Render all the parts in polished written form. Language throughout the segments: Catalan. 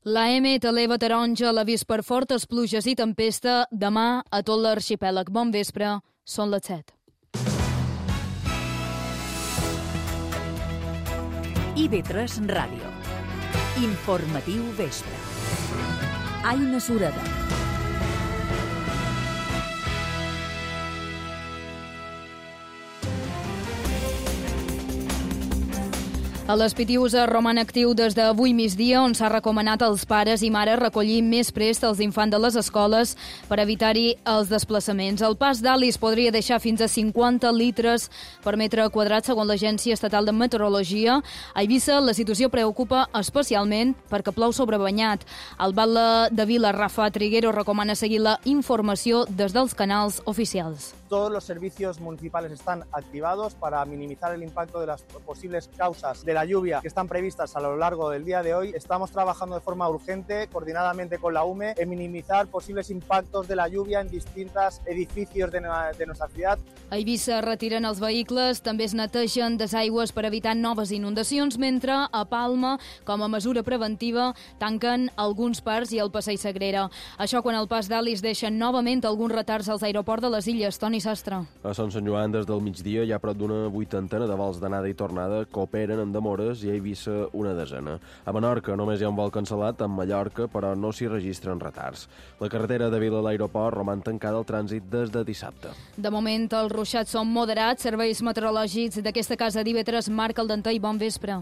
La M t'eleva taronja l'avís per fortes pluges i tempesta demà a tot l'arxipèlag. Bon vespre, són les 7. IB3 Ràdio. Informatiu vespre. Aina Sureda. A les Pitiuses roman actiu des d'avui migdia, on s'ha recomanat als pares i mares recollir més prest els infants de les escoles per evitar-hi els desplaçaments. El pas d'Alice podria deixar fins a 50 litres per metre quadrat, segons l'Agència Estatal de Meteorologia. A Eivissa la situació preocupa especialment perquè plou sobrebanyat. El batlle de Vila, Rafa Triguero, recomana seguir la informació des dels canals oficials. Todos los servicios municipales están activados para minimizar el impacto de las posibles causas de la lluvia que están previstas a lo largo del día de hoy. Estamos trabajando de forma urgente, coordinadamente con la UME, en minimizar posibles impactos de la lluvia en distintos edificios de nuestra ciudad. A Eivissa retiren els vehicles, també es netegen desaigües per evitar noves inundacions, mentre a Palma, com a mesura preventiva, tanquen alguns parcs i el passeig Sagrera. Això quan el pas d'Alice deixa novament alguns retards als aeroports de les Illes. Toni Sastre. A Sant Joan, des del migdia, hi ha prop d'una 80 de vols d'anada i tornada que operen amb demores i a Eivissa una desena. A Menorca només hi ha un vol cancel·lat, a Mallorca, però no s'hi registren retards. La carretera de Vila a l'aeroport roman tancada al trànsit des de dissabte. De moment, els ruixats són moderats. Serveis meteorològics d'aquesta casa d'IB3, Marc Aldentei, bon vespre.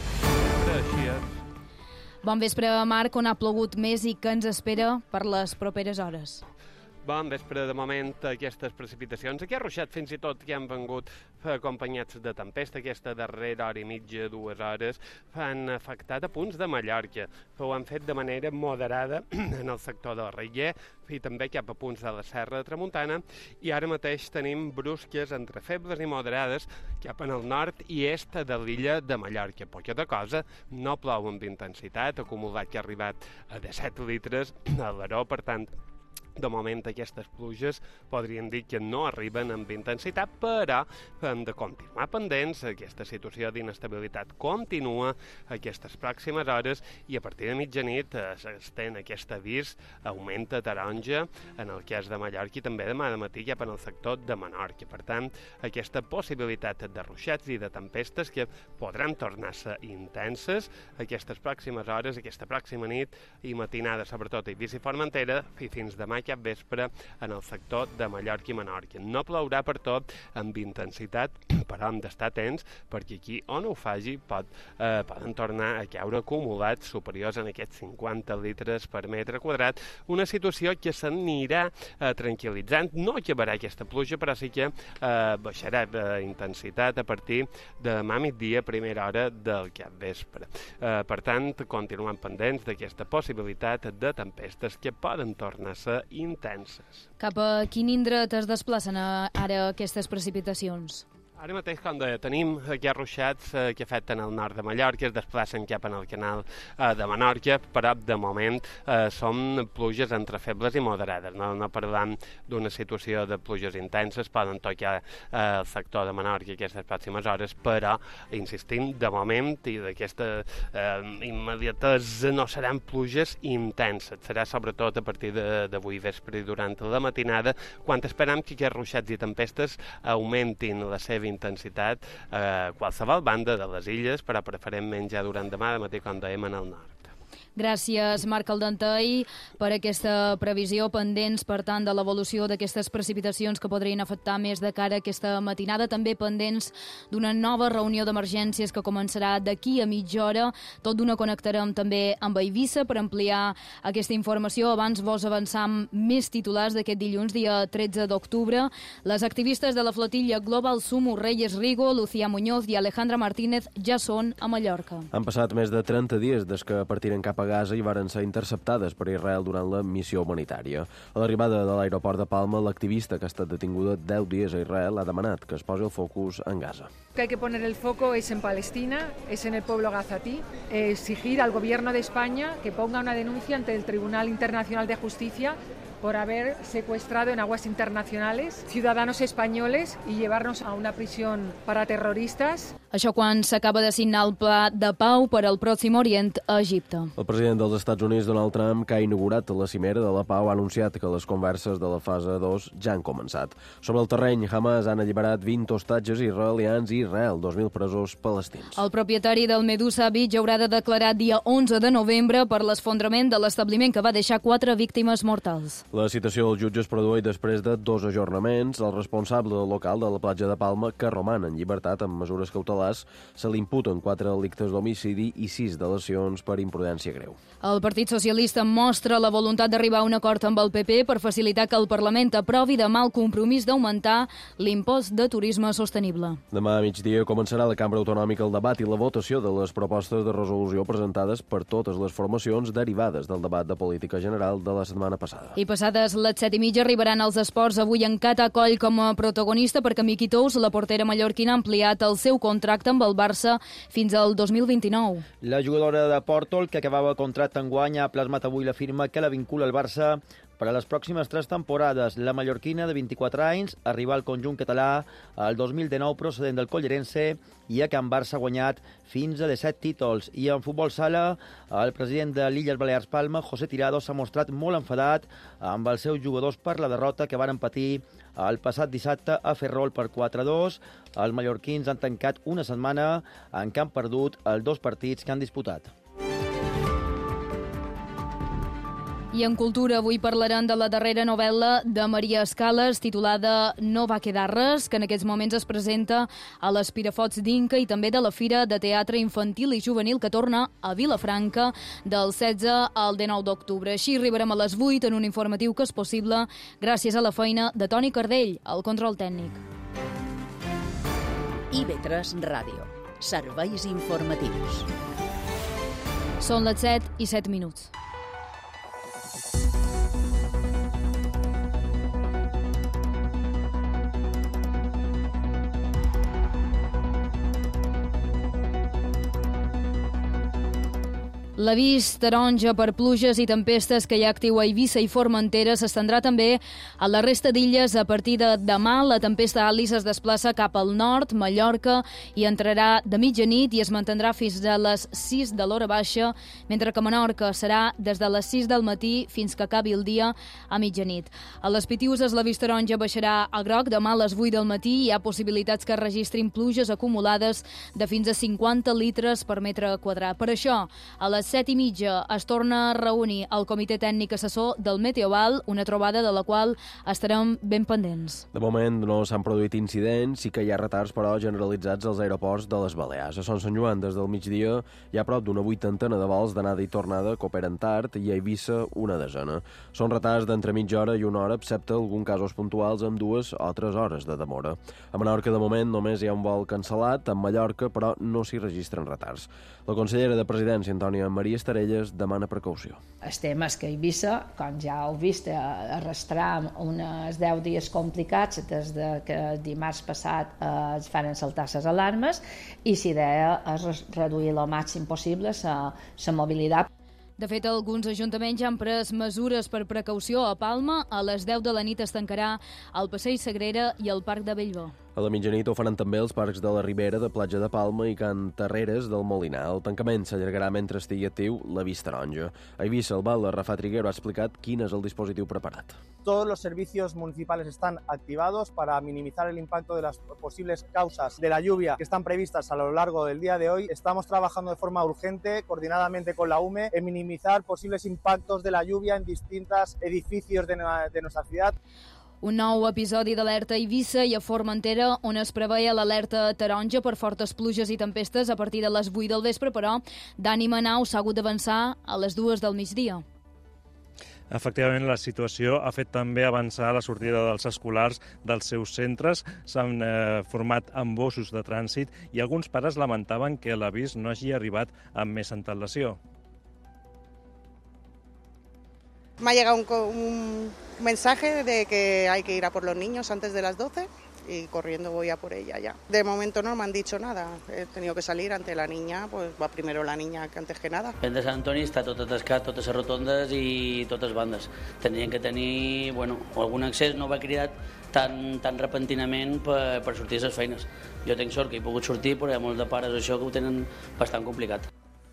Bon vespre, Marc, on ha plogut més i què ens espera per les properes hores? Bon vespre, de moment, aquestes precipitacions. Aquí ha ruixat fins i tot que han vengut acompanyats de tempesta. Aquesta darrera hora i mitja, 2 hores, han afectat a punts de Mallorca. Ho han fet de manera moderada en el sector del Reller i també cap a punts de la Serra de Tramuntana. I ara mateix tenim brusques entre febles i moderades cap en el nord i est de l'illa de Mallorca. Poqueta cosa, no plou amb intensitat, acumulat que ha arribat a 17 litres a l'Aró, per tant, de moment aquestes pluges podrien dir que no arriben amb intensitat, però hem de continuar pendents. Aquesta situació d'inestabilitat continua aquestes pròximes hores i a partir de mitjanit s'estén aquest avís, augmenta taronja en el cas de Mallorca i també demà de matí cap en el sector de Menorca. Per tant, aquesta possibilitat de ruixats i de tempestes que podran tornar a ser intenses aquestes pròximes hores, aquesta pròxima nit i matinada, sobretot a Eivissa i Formentera, i fins demà cap vespre en el sector de Mallorca i Menorca. No plourà per tot amb intensitat, però hem d'estar atents perquè aquí on ho faci poden tornar a caure acumulats superiors en aquests 50 litres per metre quadrat, una situació que s'anirà tranquil·litzant. No acabarà aquesta pluja, però sí que baixarà intensitat a partir de demà migdia, primera hora del capvespre. Per tant, continuem pendents d'aquesta possibilitat de tempestes que poden tornar a ser intenses. Cap a quin indret es desplacen ara aquestes precipitacions? Ara mateix, com deia, tenim aquests ruixats que afecten el nord de Mallorca, es desplacen cap en el canal de Menorca, però de moment són pluges entre febles i moderades. No parlam d'una situació de pluges intenses, poden tocar el sector de Menorca aquestes pròximes hores, però, insistim, de moment i d'aquesta immediatesa no seran pluges intenses. Serà sobretot a partir d'avui vespre i durant la matinada, quan esperam que aquests ruixats i tempestes augmentin la seva intensitat a qualsevol banda de les illes, però preferentment ja durant demà de matí, com dèiem, en el nord. Gràcies, Marc Aldentei, per aquesta previsió, pendents, per tant, de l'evolució d'aquestes precipitacions que podrien afectar més de cara a aquesta matinada. També pendents d'una nova reunió d'emergències que començarà d'aquí a mitja hora. Tot d'una connectarem també amb Eivissa per ampliar aquesta informació. Abans vos avançam més titulars d'aquest dilluns, dia 13 d'octubre. Les activistes de la flotilla Global Sumo Reyes Rigo, Lucía Muñoz i Alejandra Martínez ja són a Mallorca. Han passat més de 30 dies des que partiren cap a Gaza i varen ser interceptades per Israel durant la missió humanitària. A l'arribada de l'aeroport de Palma, l'activista que ha estat detinguda 10 dies a Israel ha demanat que es posi el focus en Gaza. Que hay que poner el foco es en Palestina, es en el pueblo gazatí, exigir al gobierno de España que ponga una denuncia ante el Tribunal Internacional de Justicia por haber secuestrado en aguas internacionales ciudadanos españoles y llevarnos a una prisión para terroristas. Això quan s'acaba de signar el pla de pau per al Pròxim Orient a Egipte. El president dels Estats Units, Donald Trump, que ha inaugurat la cimera de la pau, ha anunciat que les converses de la fase 2 ja han començat. Sobre el terreny, Hamas han alliberat 20 hostatges israelians i Israel, 2.000 presos palestins. El propietari del Medusa Beach haurà de declarar dia 11 de novembre per l'esfondrament de l'establiment que va deixar 4 víctimes mortals. La citació del jutge es produeix després de 2 ajornaments. El responsable local de la platja de Palma, que roman en llibertat amb mesures cautelars, se li imputen 4 delictes d'homicidi i 6 de lesions per imprudència greu. El Partit Socialista mostra la voluntat d'arribar a un acord amb el PP per facilitar que el Parlament aprovi demà el compromís d'augmentar l'impost de turisme sostenible. Demà a migdia començarà a la Cambra Autonòmica el debat i la votació de les propostes de resolució presentades per totes les formacions derivades del debat de política general de la setmana passada. I passades les 7:30 arribaran als esports avui en Cata Coll com a protagonista perquè Miki Tous, la portera mallorquina, ha ampliat el seu contracte amb el Barça fins al 2029. La jugadora de Pòrtol, que acabava contracte enguany, ha plasmat avui la firma que la vincula al Barça per a les pròximes 3 temporades. La mallorquina, de 24 anys, arriba al conjunt català el 2019 procedent del Collerense i a Can Barça ha guanyat fins a 17 títols. I en futbol sala, el president de l'Illes Balears Palma, José Tirado, s'ha mostrat molt enfadat amb els seus jugadors per la derrota que varen patir el passat dissabte a Ferrol per 4-2. Els mallorquins han tancat una setmana en què han perdut els 2 partits que han disputat. I en cultura avui parlarem de la darrera novel·la de Maria Escales, titulada No va quedar res, que en aquests moments es presenta a l'Espirafots d'Inca i també de la Fira de Teatre Infantil i Juvenil que torna a Vilafranca del 16 al 19 d'octubre. Així arribarem a les 8 en un informatiu que és possible gràcies a la feina de Toni Cardell, al control tècnic. IB3 Ràdio. Serveis informatius. Són les 7:07. L'avís taronja per pluges i tempestes que hi ha actiu a Eivissa i Formentera s'estendrà també a la resta d'illes. A partir de demà, la tempesta Alice es desplaça cap al nord, Mallorca, i entrarà de mitjanit i es mantindrà fins a les 6 de l'hora baixa, mentre que a Menorca serà des de les 6 del matí fins que acabi el dia a mitjanit. A les Pitiuses l'avís taronja baixarà a groc demà a les 8 del matí i hi ha possibilitats que es registrin pluges acumulades de fins a 50 litres per metre quadrat. Per això, a les 7:30 es torna a reunir el Comitè Tècnic Assessor del Meteoval, una trobada de la qual estarem ben pendents. De moment no s'han produït incidents, sí que hi ha retards però generalitzats als aeroports de les Balears. A Son Sant Joan, des del migdia, hi ha prop d'una 80 de vols d'anada i tornada que operen tard i a Eivissa una desena. Són retards d'entre mitja hora i una hora, excepte alguns casos puntuals amb 2 o 3 hores de demora. A Menorca, de moment, només hi ha un vol cancel·lat, en Mallorca, però no s'hi registren retards. La consellera de Presidència, Antònia Maria Estarelles, demana precaució. El tema és que Eivissa, com ja heu vist, arrastrar uns 10 dies complicats des de que dimarts passat es fan saltar les alarmes i l'idea és reduir el màxim possible la mobilitat. De fet, alguns ajuntaments ja han pres mesures per precaució. A Palma, a les 10 de la nit es tancarà el Passeig Sagrera i el Parc de Bellver. A la mitjanit ho faran també els parcs de la Ribera, de Platja de Palma i Can Terreres del Molinar. El tancament s'allargarà mentre estigui actiu l'avís taronja. A Eivissa, el batlle Rafa Triguero ha explicat quin és el dispositiu preparat. Todos los servicios municipales están activados para minimizar el impacto de las posibles causas de la lluvia que están previstas a lo largo del día de hoy. Estamos trabajando de forma urgente, coordinadamente con la UME, en minimizar posibles impactos de la lluvia en distintos edificios de nuestra ciudad. Un nou episodi d'alerta a Eivissa i a Formentera, on es preveia l'alerta taronja per fortes pluges i tempestes a partir de les 8 del vespre, però Dani Manau s'ha hagut d'avançar a les 2 del migdia. Efectivament, la situació ha fet també avançar la sortida dels escolars dels seus centres. S'han format embossos de trànsit i alguns pares lamentaven que l'avís no hagi arribat amb més antelació. Me ha llegado un mensaje de que hay que ir a por los niños antes de las 12 y corriendo voy a por ella ya. De momento no me han dicho nada, he tenido que salir ante la niña, pues va primero la niña que antes que nada. El de Sant Antoni està tot atascat, totes les rotondes i totes bandes. Tendrien que tenir algun accés, no va cridat tan repentinament per sortir a les feines. Jo tinc sort que he pogut sortir, però hi ha molts de pares això que ho tenen bastant complicat.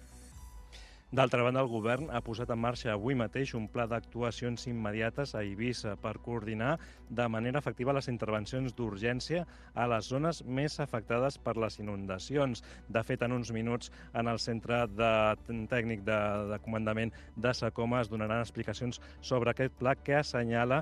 D'altra banda, el govern ha posat en marxa avui mateix un pla d'actuacions immediates a Eivissa per coordinar de manera efectiva les intervencions d'urgència a les zones més afectades per les inundacions. De fet, en uns minuts, en el centre tècnic de comandament de Sacoma es donaran explicacions sobre aquest pla que assenyala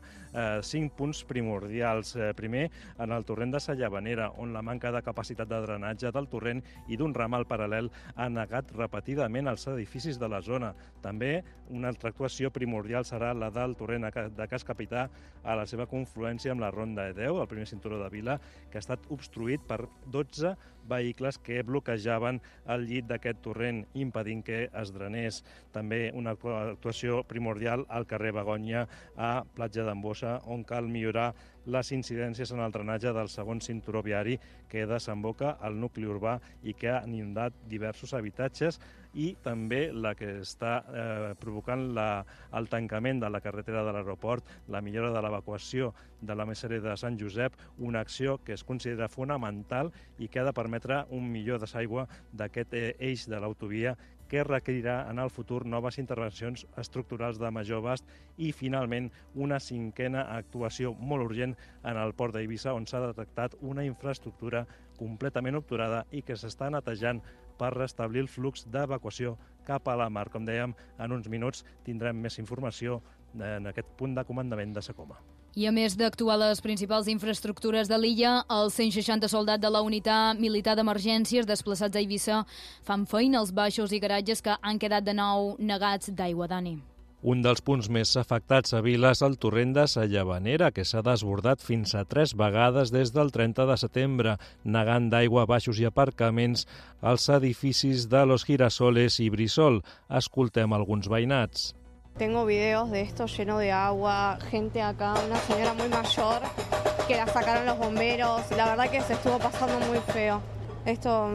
5 punts primordials. Primer, en el torrent de Sallavanera, on la manca de capacitat de drenatge del torrent i d'un ramal paral·lel ha negat repetidament els edificis de la zona. També una altra actuació primordial serà la del torrent de Cas Capità a la seva confluència amb la Ronda E10, el primer cinturó de Vila, que ha estat obstruït per 12 vehicles que bloquejaven el llit d'aquest torrent, impedint que es drenés. També una actuació primordial al carrer Begonya a Platja d'Embossa, on cal millorar les incidències en el drenatge del segon cinturó viari que desemboca al nucli urbà i que ha inundat diversos habitatges, i també la que està provocant el tancament de la carretera de l'aeroport, la millora de l'evacuació de la Mesera de Sant Josep, una acció que es considera fonamental i que ha de permetre un millor desaigua d'aquest eix de l'autovia, que requerirà en el futur noves intervencions estructurals de major abast, i finalment una 5a actuació molt urgent en el port d'Eivissa, on s'ha detectat una infraestructura completament obturada i que s'està netejant per restablir el flux d'evacuació cap a la mar. Com dèiem, en uns minuts tindrem més informació en aquest punt de comandament de Sacoma. I a més d'actuar a les principals infraestructures de l'illa, els 160 soldats de la unitat militar d'emergències desplaçats a Eivissa fan feina als baixos i garatges que han quedat de nou negats d'aigua, Dani. Un dels punts més afectats a Vila és el torrent de Sallavanera, que s'ha desbordat fins a 3 vegades des del 30 de setembre, negant d'aigua baixos i aparcaments als edificis de Los Girasoles i Brissol. Escoltem alguns veïnats. Tengo videos de esto lleno de agua, gente acá, una señora muy mayor que la sacaron los bomberos. La verdad que se estuvo pasando muy feo. Esto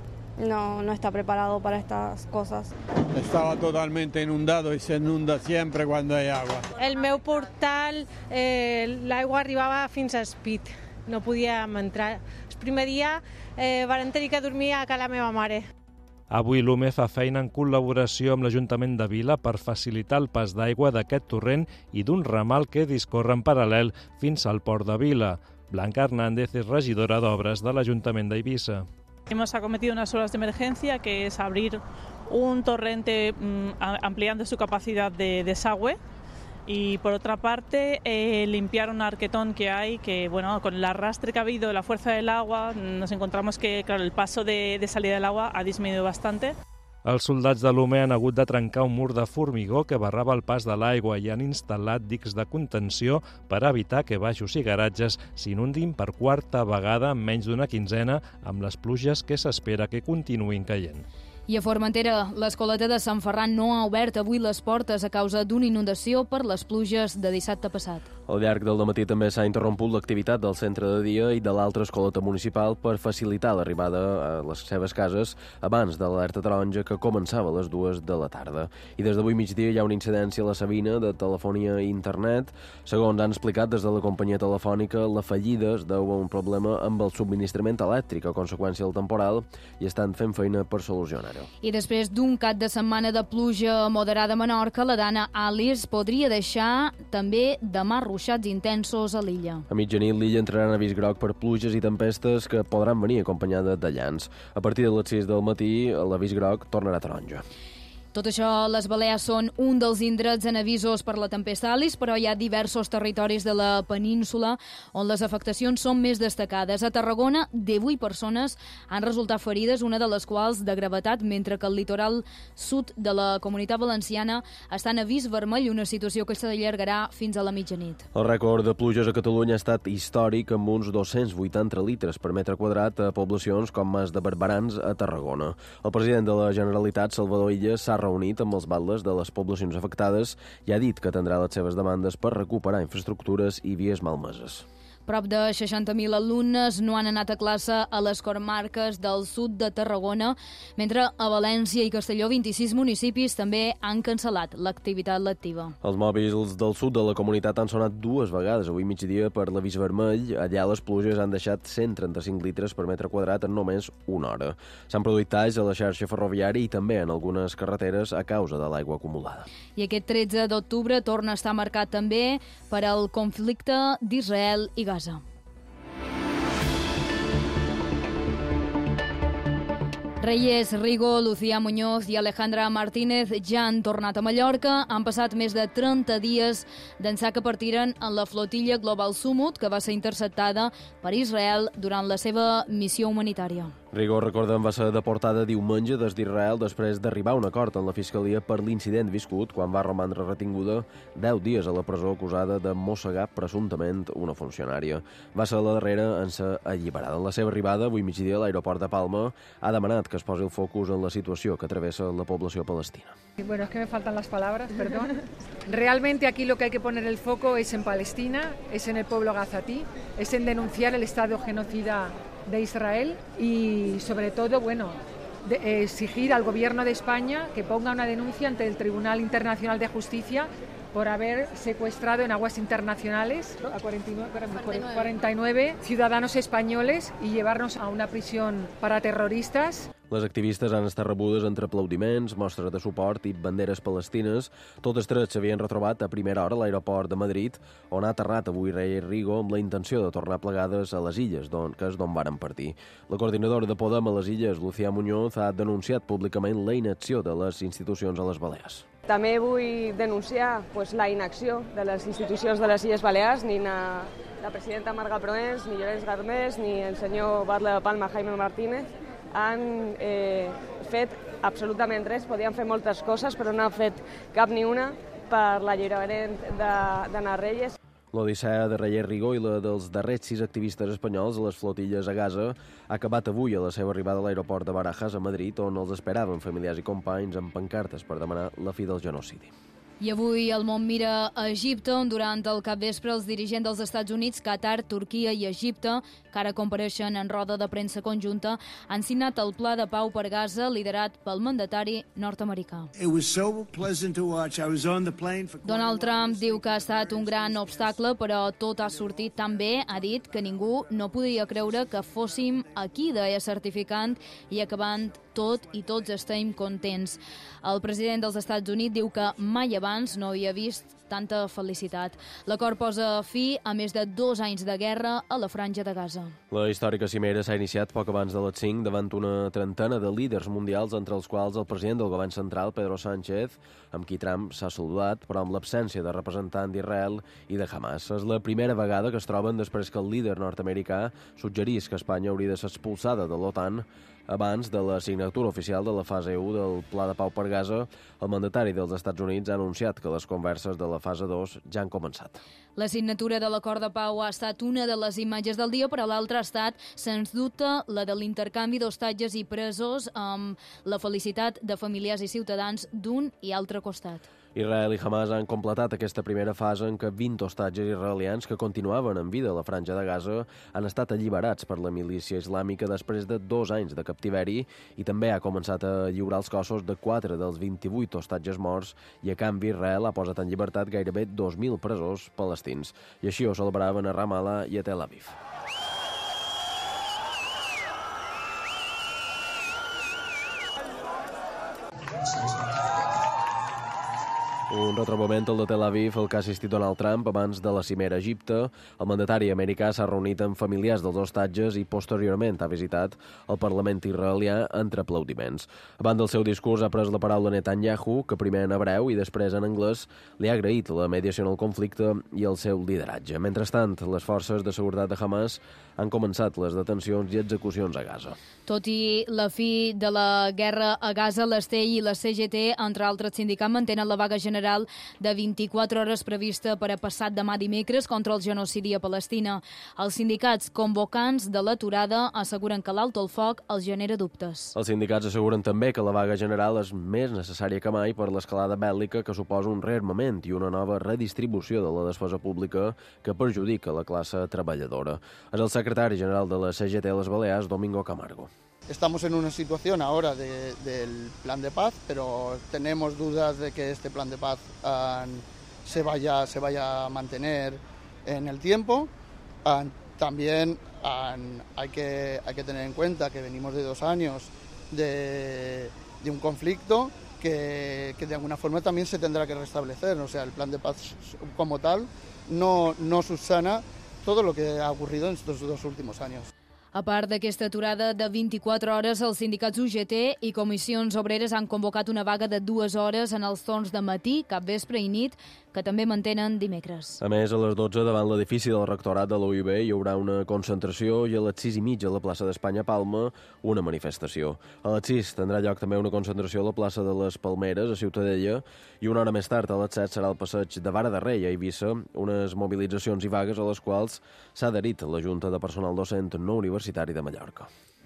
no está preparado para estas cosas. Estaba totalmente inundado y se inunda siempre cuando hay agua. El meu portal, l'aigua arribava fins a Espit, no podíem entrar. El primer dia varen tenir que dormir a casa la meva mare. Avui l'UME fa feina en col·laboració amb l'Ajuntament de Vila per facilitar el pas d'aigua d'aquest torrent i d'un ramal que discorre en paral·lel fins al port de Vila. Blanca Hernández és regidora d'Obres de l'Ajuntament d'Eivissa. Hemos acometido unas obras de emergencia, que es abrir un torrente ampliando su capacidad de desagüe, y por otra parte limpiar un arquetón que hay, que con el arrastre que ha habido, la fuerza del agua, nos encontramos que el paso de salida del agua ha disminuido bastante. Els soldats de l'UME han hagut de trencar un mur de formigó que barrava el pas de l'aigua i han instal·lat dics de contenció per evitar que baixos i garatges s'inundin per quarta vegada en menys d'una quinzena, amb les pluges que s'espera que continuïn caient. I a Formentera, l'escoleta de Sant Ferran no ha obert avui les portes a causa d'una inundació per les pluges de dissabte passat. Al llarg del dematí també s'ha interromput l'activitat del centre de dia i de l'altra escoleta municipal per facilitar l'arribada a les seves cases abans de l'alerta taronja, que començava a les 2 de la tarda. I des d'avui migdia hi ha una incidència a la Sabina de telefonia i internet. Segons han explicat des de la companyia telefònica, la fallida es deu a un problema amb el subministrament elèctric a conseqüència del temporal i estan fent feina per solucionar-ho. I després d'un cap de setmana de pluja moderada a Menorca, la dana Alice podria deixar també demà ruixats intensos a l'illa. A mitjanit, l'illa entrarà en avís groc per pluges i tempestes que podran venir acompanyades de llanç. A partir de les 6 del matí, l'avís groc tornarà a taronja. Tot això, les Balears són un dels indrets en avisos per la tempesta Alice, però hi ha diversos territoris de la península on les afectacions són més destacades. A Tarragona, 18 persones han resultat ferides, una de les quals de gravetat, mentre que el litoral sud de la Comunitat Valenciana està en avís vermell, una situació que s'allargarà fins a la mitjanit. El rècord de pluges a Catalunya ha estat històric, amb uns 280 litres per metre quadrat a poblacions com Mas de Barberans, a Tarragona. El president de la Generalitat, Salvador Illa, s'ha reunit amb els batlles de les poblacions afectades i ha dit que atendrà les seves demandes per recuperar infraestructures i vies malmeses. Prop de 60.000 alumnes no han anat a classe a les comarques del sud de Tarragona, mentre a València i Castelló 26 municipis també han cancel·lat l'activitat lectiva. Els mòbils del sud de la comunitat han sonat 2 vegades avui migdia per l'avís vermell. Allà les pluges han deixat 135 litres per metre quadrat en només una hora. S'han produït talls a la xarxa ferroviària i també en algunes carreteres a causa de l'aigua acumulada. I aquest 13 d'octubre torna a estar marcat també per al conflicte d'Israel i Gaza. Reyes Rigo, Lucía Muñoz i Alejandra Martínez ja han tornat a Mallorca. Han passat més de 30 dies d'ençà que partiren en la flotilla Global Sumut, que va ser interceptada per Israel durant la seva missió humanitària. Rigo, recordem, va ser deportada diumenge des d'Israel després d'arribar a un acord amb la Fiscalia per l'incident viscut quan va romandre retinguda 10 dies a la presó acusada de mossegar presumptament una funcionària. Va ser la darrera en ser alliberada. En la seva arribada, avui migdia, a l'aeroport de Palma, ha demanat que es posi el focus en la situació que travessa la població palestina. Bueno, es que me faltan las palabras, perdón. Realmente aquí lo que hay que poner el foco es en Palestina, es en el pueblo gazatí, es en denunciar el estado genocida de Israel y sobre todo, bueno, exigir al gobierno de España que ponga una denuncia ante el Tribunal Internacional de Justicia por haber secuestrado en aguas internacionales a 49 ciudadanos españoles y llevarnos a una prisión para terroristas. Les activistes han estat rebudes entre aplaudiments, mostres de suport i banderes palestines. Totes tres s'havien retrobat a primera hora a l'aeroport de Madrid, on ha aterrat avui Reyes Rigo amb la intenció de tornar plegades a les illes, que és d'on varen partir. La coordinadora de Podem a les illes, Lucía Muñoz, ha denunciat públicament la inacció de les institucions a les Balears. També vull denunciar la inacció de les institucions de les Illes Balears, ni la presidenta Marga Proens, ni Llorenç Garmés, ni el senyor batlle de Palma, Jaime Martínez, han fet absolutament res. Podien fer moltes coses, però no han fet cap ni una per l'alliberament d'Anna Reyes. L'odissea de Reyes Rigo i la dels darrers 6 activistes espanyols a les flotilles a Gaza ha acabat avui a la seva arribada a l'aeroport de Barajas, a Madrid, on els esperaven familiars i companys amb pancartes per demanar la fi del genocidi. I avui el món mira a Egipte, on durant el capvespre els dirigents dels Estats Units, Qatar, Turquia i Egipte, que ara compareixen en roda de premsa conjunta, han signat el pla de pau per Gaza liderat pel mandatari nord-americà. Donald Trump diu que ha estat un gran obstacle, però tot ha sortit tan bé, ha dit, que ningú no podria creure que fóssim aquí, deia, certificant i acabant tot i tots estem contents. El president dels Estats Units diu que mai abans no havia vist tanta felicitat. L'acord posa fi a més de 2 anys de guerra a la Franja de Gaza. La històrica cimera s'ha iniciat poc abans de les 5 davant una trentena de líders mundials, entre els quals el president del govern central, Pedro Sánchez, amb qui Trump s'ha saludat, però amb l'absència de representant d'Israel i de Hamas. És la primera vegada que es troben després que el líder nord-americà suggerís que Espanya hauria de ser expulsada de l'OTAN abans de la signatura oficial de la fase 1 del Pla de Pau per Gaza. El mandatari dels Estats Units ha anunciat que les converses de la fase 2 ja han començat. La signatura de l'acord de pau ha estat una de les imatges del dia, però l'altra ha estat, sens dubte, la de l'intercanvi d'hostatges i presos amb la felicitat de familiars i ciutadans d'un i altre costat. Israel i Hamas han completat aquesta primera fase en què 20 hostatges israelians que continuaven en vida a la Franja de Gaza han estat alliberats per la milícia islàmica després de 2 anys de captiveri, i també ha començat a lliurar els cossos de 4 dels 28 hostatges morts, i a canvi Israel ha posat en llibertat gairebé 2.000 presors palestins. I així ho celebraven a Ramallah i a Tel Aviv. Un retrobament al de Tel Aviv, el que ha assistit Donald Trump abans de la cimera a Egipte. El mandatari americà s'ha reunit amb familiars dels hostatges i posteriorment ha visitat el Parlament israelià entre aplaudiments. Abans del seu discurs ha pres la paraula Netanyahu, que primer en hebreu i després en anglès li ha agraït la mediació en el conflicte i el seu lideratge. Mentrestant, les forces de seguretat de Hamas han començat les detencions i execucions a Gaza. Tot i la fi de la guerra a Gaza, l'Estell i la CGT, entre altres sindicats, mantenen la vaga general general de 24 hores prevista per a passat demà dimecres contra el genocidi a Palestina. Els sindicats convocants de l'aturada asseguren que l'alto el foc els genera dubtes. Els sindicats asseguren també que la vaga general és més necessària que mai per l'escalada bèl·lica que suposa un rearmament i una nova redistribució de la despesa pública que perjudica la classe treballadora. És el secretari general de la CGT a les Balears, Domingo Camargo. Estamos en una situación ahora del plan de paz, pero tenemos dudas de que este plan de paz se vaya a mantener en el tiempo. También hay que tener en cuenta que venimos de 2 años de un conflicto que de alguna forma también se tendrá que restablecer. O sea, el plan de paz como tal no subsana todo lo que ha ocurrido en estos 2 últimos años. A part d'aquesta aturada de 24 hores, els sindicats UGT i comissions obreres han convocat una vaga de 2 hores en els torns de matí, capvespre i nit, que també mantenen dimecres. A més, a les 12 davant l'edifici del rectorat de l'UIB hi haurà una concentració i a les 6:30 a la plaça d'Espanya Palma una manifestació. A les 6 tindrà lloc també una concentració a la plaça de les Palmeres, a Ciutadella, i una hora més tard, a les 7, serà el passeig de Vara de Rei a Eivissa, unes mobilitzacions i vagues a les quals s'ha adherit la Junta de Personal Docent no Universitari de Mallorca.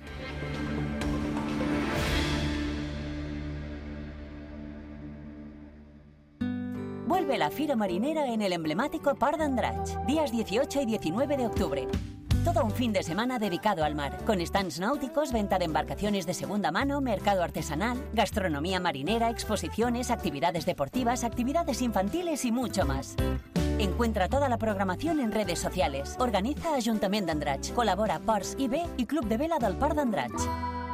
Vuelve la Fira Marinera en el emblemático Port d'Andratx, días 18 y 19 de octubre. Todo un fin de semana dedicado al mar, con stands náuticos, venta de embarcaciones de segunda mano, mercado artesanal, gastronomía marinera, exposiciones, actividades deportivas, actividades infantiles y mucho más. Encuentra toda la programación en redes sociales. Organiza Ayuntament d'Andratx, colabora Ports IB i Club de Vela del Port d'Andratx.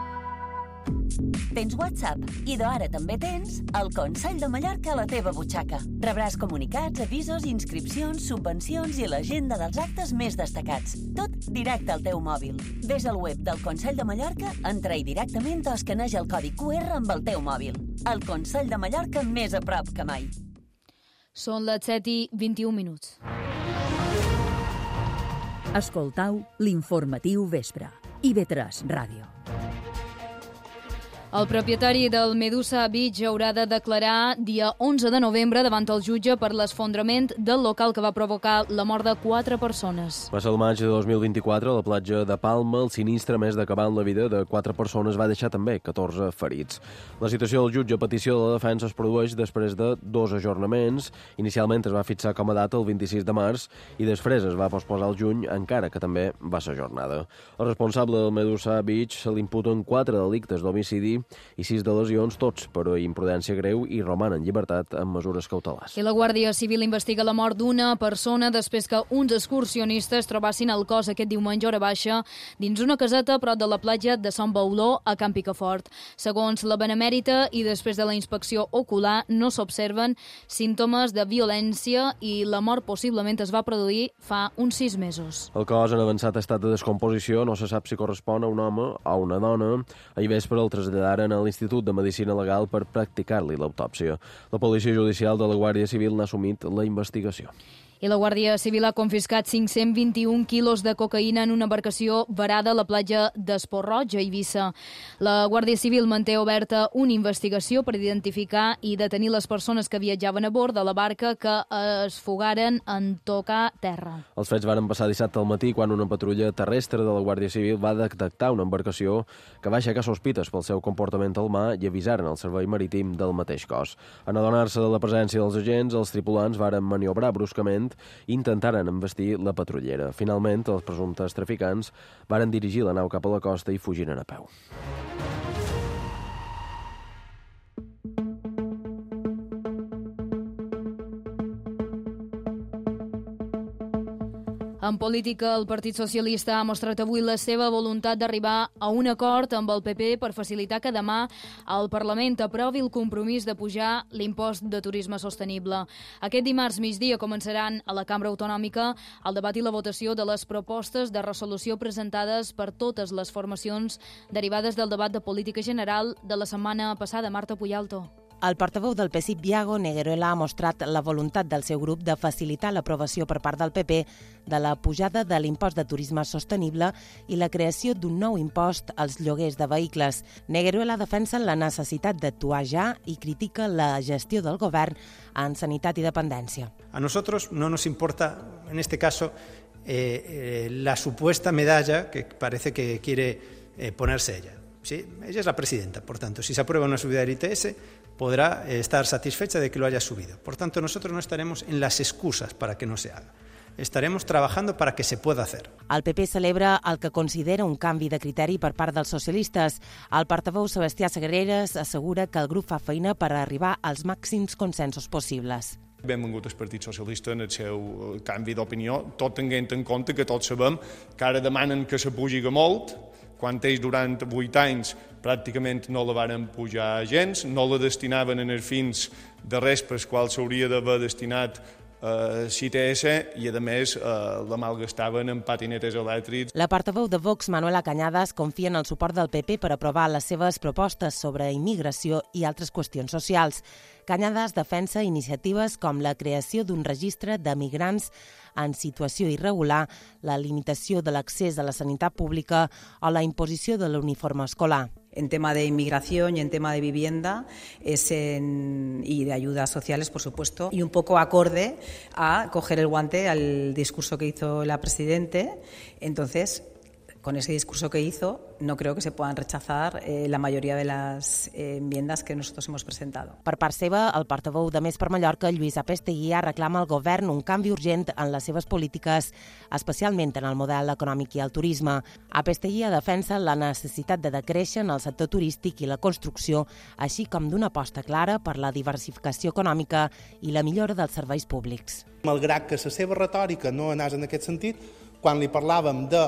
Tens WhatsApp i d'ara també tens el Consell de Mallorca a la teva butxaca. Rebràs comunicats, avisos, inscripcions, subvencions i l'agenda dels actes més destacats. Tot directe al teu mòbil. Ves al web del Consell de Mallorca, entra-hi directament o escaneja el codi QR amb el teu mòbil. El Consell de Mallorca més a prop que mai. Són les 7:21. Escoltau l'informatiu vespre. IB3 Ràdio. El propietari del Medusa Beach haurà de declarar dia 11 de novembre davant el jutge per l'esfondrament del local que va provocar la mort de 4 persones. Va ser el maig de 2024, a la platja de Palma, el sinistre, a més d'acabar amb la vida de 4 persones, va deixar també 14 ferits. La situació del jutge a petició de la defensa es produeix després de 2 ajornaments. Inicialment es va fixar com a data el 26 de març i després es va posposar al juny, encara que també va ser ajornada. El responsable del Medusa Beach se l'imputen 4 delictes d'homicidi i 6 de lesions, tots per imprudència greu, i roman en llibertat amb mesures cautelars. I la Guàrdia Civil investiga la mort d'una persona després que uns excursionistes trobassin el cos aquest diumenge hora baixa dins una caseta prop de la platja de Son Bauló a Camp Picafort. Segons la Benemèrita i després de la inspecció ocular no s'observen símptomes de violència i la mort possiblement es va produir fa uns 6 mesos. El cos en avançat estat de descomposició no se sap si correspon a un home o a una dona. Ahir vespre el traslladaren a l'Institut de Medicina Legal per practicar-li l'autòpsia. La Policia Judicial de la Guàrdia Civil n'ha assumit la investigació. I la Guàrdia Civil ha confiscat 521 quilos de cocaïna en una embarcació varada a la platja d'Esporroig, a Eivissa. La Guàrdia Civil manté oberta una investigació per identificar i detenir les persones que viatjaven a bord de la barca que es fugaren en tocar terra. Els fets varen passar dissabte al matí quan una patrulla terrestre de la Guàrdia Civil va detectar una embarcació que va aixecar sospites pel seu comportament al mar i avisaren el servei marítim del mateix cos. En adonar-se de la presència dels agents, els tripulants varen maniobrar bruscament i intentaren embestir la patrullera. Finalment, els presumptes traficants varen dirigir la nau cap a la costa i fugiren a peu. En política, el Partit Socialista ha mostrat avui la seva voluntat d'arribar a un acord amb el PP per facilitar que demà el Parlament aprovi el compromís de pujar l'impost de turisme sostenible. Aquest dimarts migdia començaran a la Cambra Autonòmica el debat i la votació de les propostes de resolució presentades per totes les formacions derivades del debat de política general de la setmana passada. Marta Puyalto. El portaveu del PSIC, Iago Negueruela, ha mostrat la voluntat del seu grup de facilitar l'aprovació per part del PP de la pujada de l'impost de turisme sostenible i la creació d'un nou impost als lloguers de vehicles. Negueruela defensa la necessitat d'actuar ja i critica la gestió del govern en sanitat i dependència. A nosotros no nos importa, en este caso, la supuesta medalla que parece que quiere ponerse ella. ¿Sí? Ella es la presidenta, por tanto, si se aprueba una subida del ITS, podrá estar satisfecha de que lo haya subido. Por tanto, nosotros no estaremos en las excusas para que no se haga. Estaremos trabajando para que se pueda hacer. El PP celebra el que considera un canvi de criteri per part dels socialistes. El portaveu Sebastià Sagreras assegura que el grup fa feina per arribar als màxims consensos possibles. Benvingut el Partit Socialista en el seu canvi d'opinió, tot tenint en compte que tots sabem que ara demanen que se pugi molt, quan ells durant 8 anys pràcticament no la varen pujar gens, no la destinaven en els fins de res pels quals s'hauria d'haver destinat CITS i, a més, la malgastaven en patinetes elèctrics. La portaveu de Vox, Manuela Cañadas, confia en el suport del PP per aprovar les seves propostes sobre immigració i altres qüestions socials. Cañadas defensa iniciatives com la creació d'un registre de migrants en situació irregular, la limitació de l'accés a la sanitat pública o la imposició de l'uniforme escolar. En tema de inmigración y en tema de vivienda y de ayudas sociales, por supuesto, y un poco acorde a coger el guante al discurso que hizo la Presidente. Entonces, con ese discurso que hizo, no creo que se puedan rechazar la mayoría de las enmiendas que nosotros hemos presentado. Per part seva, el portaveu de Més per Mallorca, Lluís Apesteguía, reclama al govern un canvi urgent en les seves polítiques, especialment en el model econòmic i el turisme. Apesteguía defensa la necessitat de decréixer en el sector turístic i la construcció, així com d'una aposta clara per la diversificació econòmica i la millora dels serveis públics. Malgrat que la seva retòrica no anés en aquest sentit, quan li parlàvem de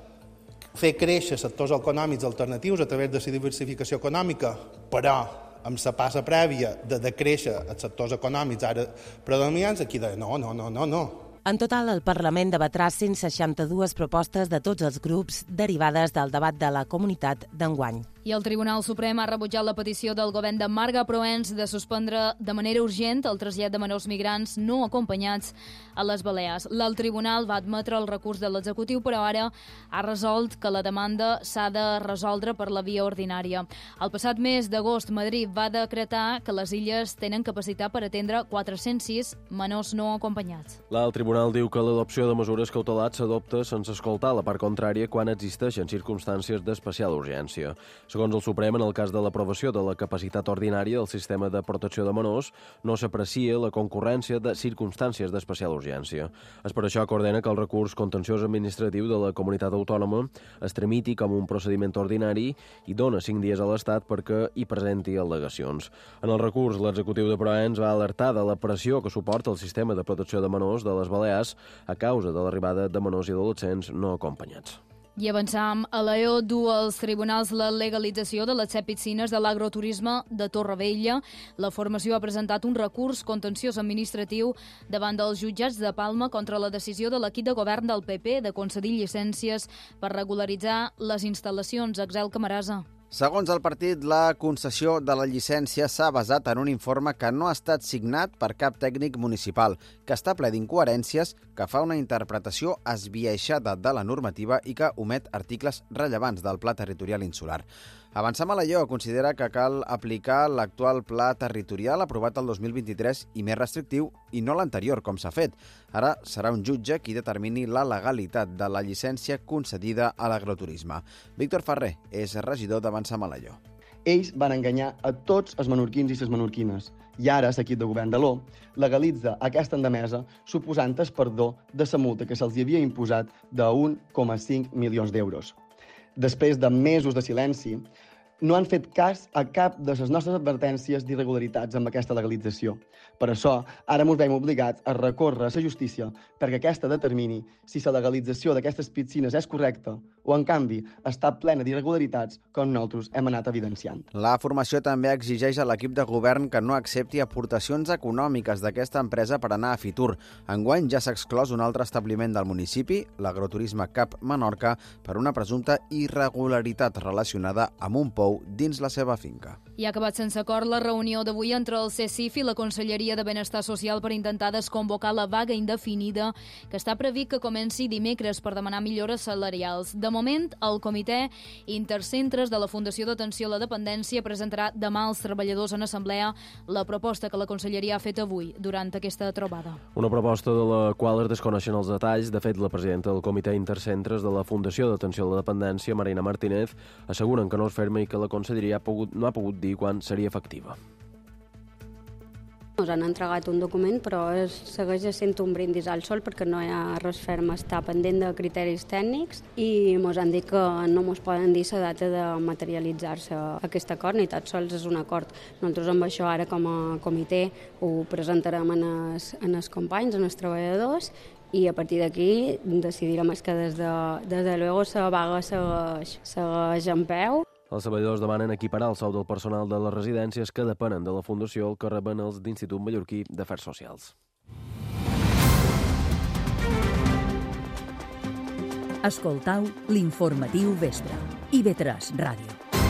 fer créixer sectors econòmics alternatius a través de la diversificació econòmica, però amb la passa prèvia de decréixer els sectors econòmics ara predominants, aquí deia no. En total, el Parlament debatrà 162 propostes de tots els grups derivades del debat de la comunitat d'enguany. I el Tribunal Suprem ha rebutjat la petició del govern de Marga Proens de suspendre de manera urgent el trasllat de menors migrants no acompanyats a les Balears. El tribunal va admetre el recurs de l'executiu, però ara ha resolt que la demanda s'ha de resoldre per la via ordinària. El passat mes d'agost, Madrid va decretar que les illes tenen capacitat per atendre 406 menors no acompanyats. El tribunal diu que l'adopció de mesures cautelars s'adopta sense escoltar la part contrària quan existeixen circumstàncies d'especial urgència. Segons el Suprem, en el cas de l'aprovació de la capacitat ordinària del sistema de protecció de menors, no s'aprecia la concurrència de circumstàncies d'especial urgència. És per això que ordena que el recurs contenciós administratiu de la comunitat autònoma es tramiti com un procediment ordinari i dona 5 dies a l'Estat perquè hi presenti al·legacions. En el recurs, l'executiu de Proens va alertar de la pressió que suporta el sistema de protecció de menors de les Balears a causa de l'arribada de menors i adolescents no acompanyats. I avançam. A l'EO du als tribunals la legalització de les 7 piscines de l'agroturisme de Torrevella. La formació ha presentat un recurs contenciós administratiu davant dels jutjats de Palma contra la decisió de l'equip de govern del PP de concedir llicències per regularitzar les instal·lacions. Axel Camarasa. Segons el partit, la concessió de la llicència s'ha basat en un informe que no ha estat signat per cap tècnic municipal, que està ple d'incoherències, que fa una interpretació esbiaixada de la normativa i que omet articles rellevants del Pla Territorial Insular. Avançam a l'Allò considera que cal aplicar l'actual pla territorial aprovat el 2023 i més restrictiu i no l'anterior, com s'ha fet. Ara serà un jutge qui determini la legalitat de la llicència concedida a l'agroturisme. Víctor Ferrer és regidor d'Avançam a l'Allò. Ells van enganyar a tots els menorquins i les menorquines. I ara l'equip de govern de l'O legalitza aquesta endemesa suposant el perdó de la multa que se'ls havia imposat de 1,5 milions d'euros. Després de mesos de silenci, no han fet cas a cap de les nostres advertències d'irregularitats amb aquesta legalització. Per això, ara ens veiem obligats a recórrer a la justícia perquè aquesta determini si la legalització d'aquestes piscines és correcta o, en canvi, està plena d'irregularitats com nosaltres hem anat evidenciant. La formació també exigeix a l'equip de govern que no accepti aportacions econòmiques d'aquesta empresa per anar a Fitur. Enguany ja s'ha exclòs un altre establiment del municipi, l'agroturisme Cap Menorca, per una presumpta irregularitat relacionada amb un pou pou dins la seva finca. I ha acabat sense acord la reunió d'avui entre el CECIF i la Conselleria de Benestar Social per intentar desconvocar la vaga indefinida que està previst que comenci dimecres per demanar millores salarials. De moment, el Comitè Intercentres de la Fundació d'Atenció a la Dependència presentarà demà als treballadors en assemblea la proposta que la Conselleria ha fet avui durant aquesta trobada. Una proposta de la qual es desconeixen els detalls. De fet, la presidenta del Comitè Intercentres de la Fundació d'Atenció a la Dependència, Marina Martínez, asseguren que no és ferma i que la Conselleria no ha pogut dir quan seria efectiva. Ens han entregat un document, però segueix sent un brindis al sol perquè no hi ha res ferm, està pendent de criteris tècnics i ens han dit que no ens poden dir la data de materialitzar-se aquest acord, ni tan sols és un acord. Nosaltres amb això ara com a comitè ho presentarem en els companys, en els treballadors, i a partir d'aquí decidirem que des de luego la vaga segueix en peu. Els treballadors demanen equiparar el sou del personal de les residències que depenen de la Fundació al que reben els d'Institut Mallorquí d'Afers Socials. Escoltau l'informatiu vespre. IB3 Ràdio.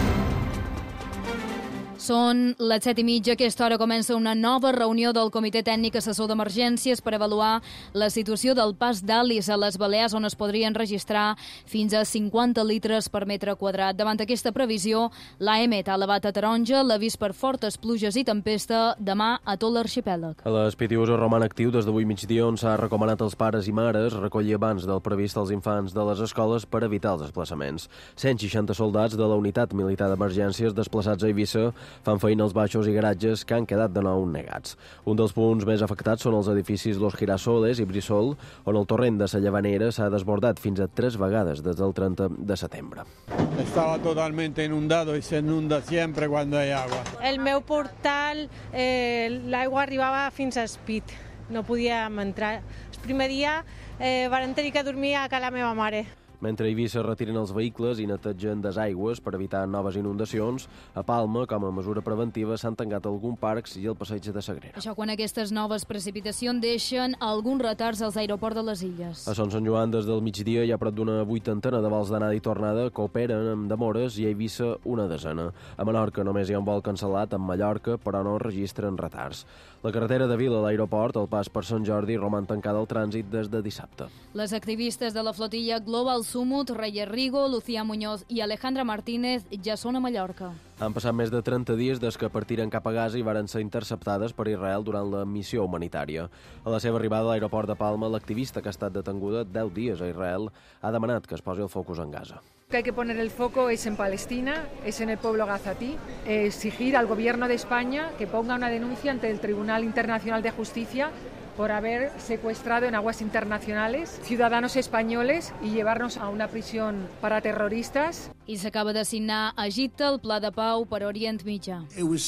Són les 7:30. A aquesta hora comença una nova reunió del Comitè Tècnic Assessor d'Emergències per avaluar la situació del pas d'Alis a les Balears, on es podrien registrar fins a 50 litres per metre quadrat. Davant aquesta previsió, l'AEMET ha elevat a taronja l'avís per fortes pluges i tempesta demà a tot l'arxipèlag. A les Pitiuses roman actiu des d'avui migdia, on s'ha recomanat als pares i mares recollir abans del previst els infants de les escoles per evitar els desplaçaments. 160 soldats de la Unitat Militar d'Emergències desplaçats a Eivissa fan feina als baixos i garatges que han quedat de nou negats. Un dels punts més afectats són els edificis Los Girasoles i Brissol, on el torrent de la Llavanera s'ha desbordat fins a 3 vegades des del 30 de setembre. Estaba totalmente inundado y se inunda siempre cuando hay agua. El meu portal, l'aigua arribava fins a Espit, no podíem entrar. El primer dia varen tenir que dormir a casa la meva mare. Mentre a Eivissa retiren els vehicles i netegen desaigües per evitar noves inundacions, a Palma, com a mesura preventiva, s'han tancat alguns parcs i el passeig de Sagrera. Això quan aquestes noves precipitacions deixen alguns retards als aeroports de les illes. A Son Sant Joan, des del migdia, hi ha prop d'una 80 de vols d'anada i tornada que operen amb demores i a Eivissa una desena. A Menorca només hi ha un vol cancel·lat, amb Mallorca, però no registren retards. La carretera de Vila a l'aeroport, el pas per Sant Jordi, roman tancada al trànsit des de dissabte. Les activistes de la flotilla Global Sumut, Reyes Rigo, Lucía Muñoz i Alejandra Martínez ja són a Mallorca. Han passat més de 30 dies des que partiren cap a Gaza i varen ser interceptades per Israel durant la missió humanitària. A la seva arribada a l'aeroport de Palma, l'activista que ha estat detenguda 10 dies a Israel ha demanat que es posi el focus en Gaza. Que hay que poner el foco es en Palestina, es en el pueblo gazatí, exigir al gobierno de España que ponga una denuncia ante el Tribunal Internacional de Justicia por haber secuestrado en aguas internacionales ciudadanos españoles y llevarnos a una prisión para terroristas. I s'acaba de signar a Egipte el Pla de Pau per Orient Mitjà.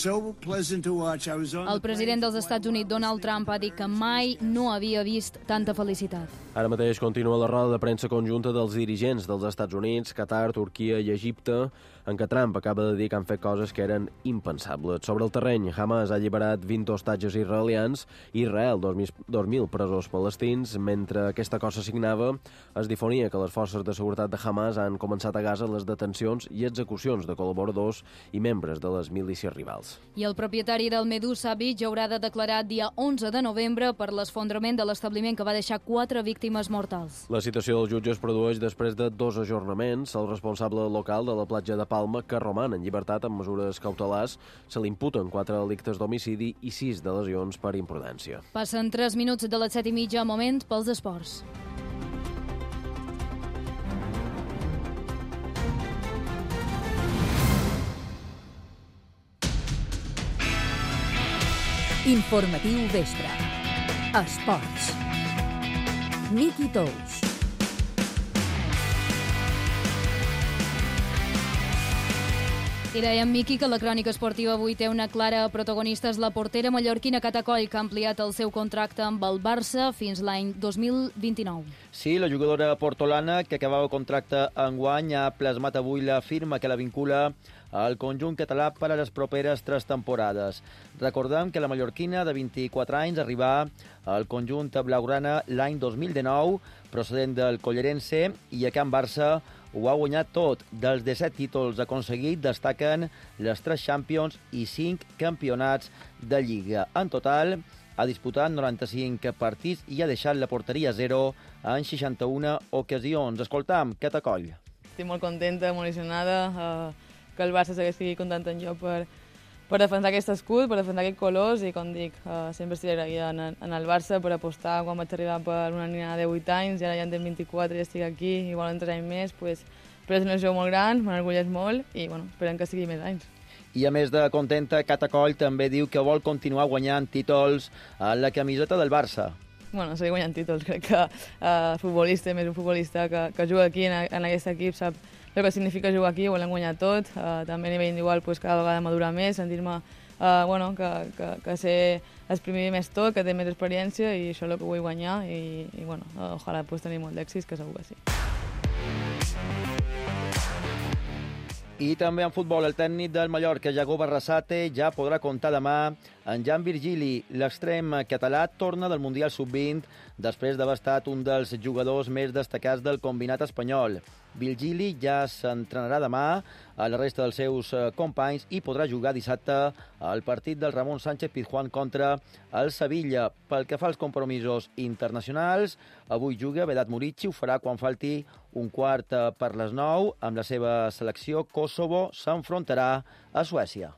El president dels Estats Units, Donald Trump, ha dit que mai no havia vist tanta felicitat. Ara mateix continua la roda de premsa conjunta dels dirigents dels Estats Units, Qatar, Turquia i Egipte, en què Trump acaba de dir que han fet coses que eren impensables. Sobre el terreny, Hamas ha alliberat 20 hostatges israelians i Israel 2.000 presos palestins. Mentre aquesta cosa signava, es difonia que les forces de seguretat de Hamas han començat a Gaza les detencions i execucions de col·laboradors i membres de les milícies rivals. I el propietari del Medusa Beach haurà de declarar dia 11 de novembre per l'esfondrament de l'establiment que va deixar 4 víctimes mortals. La citació del jutge es produeix després de 2 ajornaments. El responsable local de la platja de Palma, que roman en llibertat amb mesures cautelars, se li imputen 4 delictes d'homicidi i 6 de lesions per imprudència. Passen 3 minuts de les 7:30, moment pels esports. Informatiu vespre. Esports. Miqui Tous. I dèiem, Miqui, que la crònica esportiva avui té una clara protagonista, és la portera mallorquina Cata Coll, que ha ampliat el seu contracte amb el Barça fins l'any 2029. Sí, la jugadora portolana, que acabava contracte enguany, ha plasmat avui la firma que la vincula al conjunt català per a les properes 3 temporades. Recordem que la mallorquina de 24 anys arribà al conjunt blaugrana l'any 2019, procedent del Collerense, i a Can Barça ho ha guanyat tot. Dels 17 títols aconseguits destaquen les 3 Champions i 5 campionats de Lliga. En total, ha disputat 95 partits i ha deixat la porteria a 0 en 61 ocasions. Escoltam, Cata Coll. Estic molt contenta, molt il·lusionada, que el Barça segueixi comptant en jo per defensar aquest escut, per defensar aquests colors i, com dic, sempre estic agraïda en el Barça per apostar quan vaig arribar per una nina de 8 anys i ara ja en tenc 24 i estic aquí i volen 3 anys més, però és una il·lusió molt gran, m'enorgulleix molt i esperem que sigui més anys. I a més de contenta, Cata Coll també diu que vol continuar guanyant títols a la camiseta del Barça. Seguir guanyant títols, crec que futbolista, més un futbolista que juga aquí en aquest equip, sap el que significa jugar aquí, volem guanyar tot, també a nivell individual cada vegada madurar més, sentir-me que sé exprimir més tot, que té més experiència i això és el que vull guanyar i ojalà tenir molt d'èxits, que segur que sí. I també en futbol, el tècnic del Mallorca, Jacob Arrasate, ja podrà comptar demà en Jan Virgili. L'extrem català torna del Mundial Sub-20 després d'haver estat un dels jugadors més destacats del combinat espanyol. Virgili ja s'entrenarà demà a la resta dels seus companys i podrà jugar dissabte al partit del Ramon Sánchez Pizjuán contra el Sevilla. Pel que fa als compromisos internacionals, avui juga Vedat Murici, ho farà quan falti un quart per les 9. Amb la seva selecció, Kosovo s'enfrontarà a Suècia.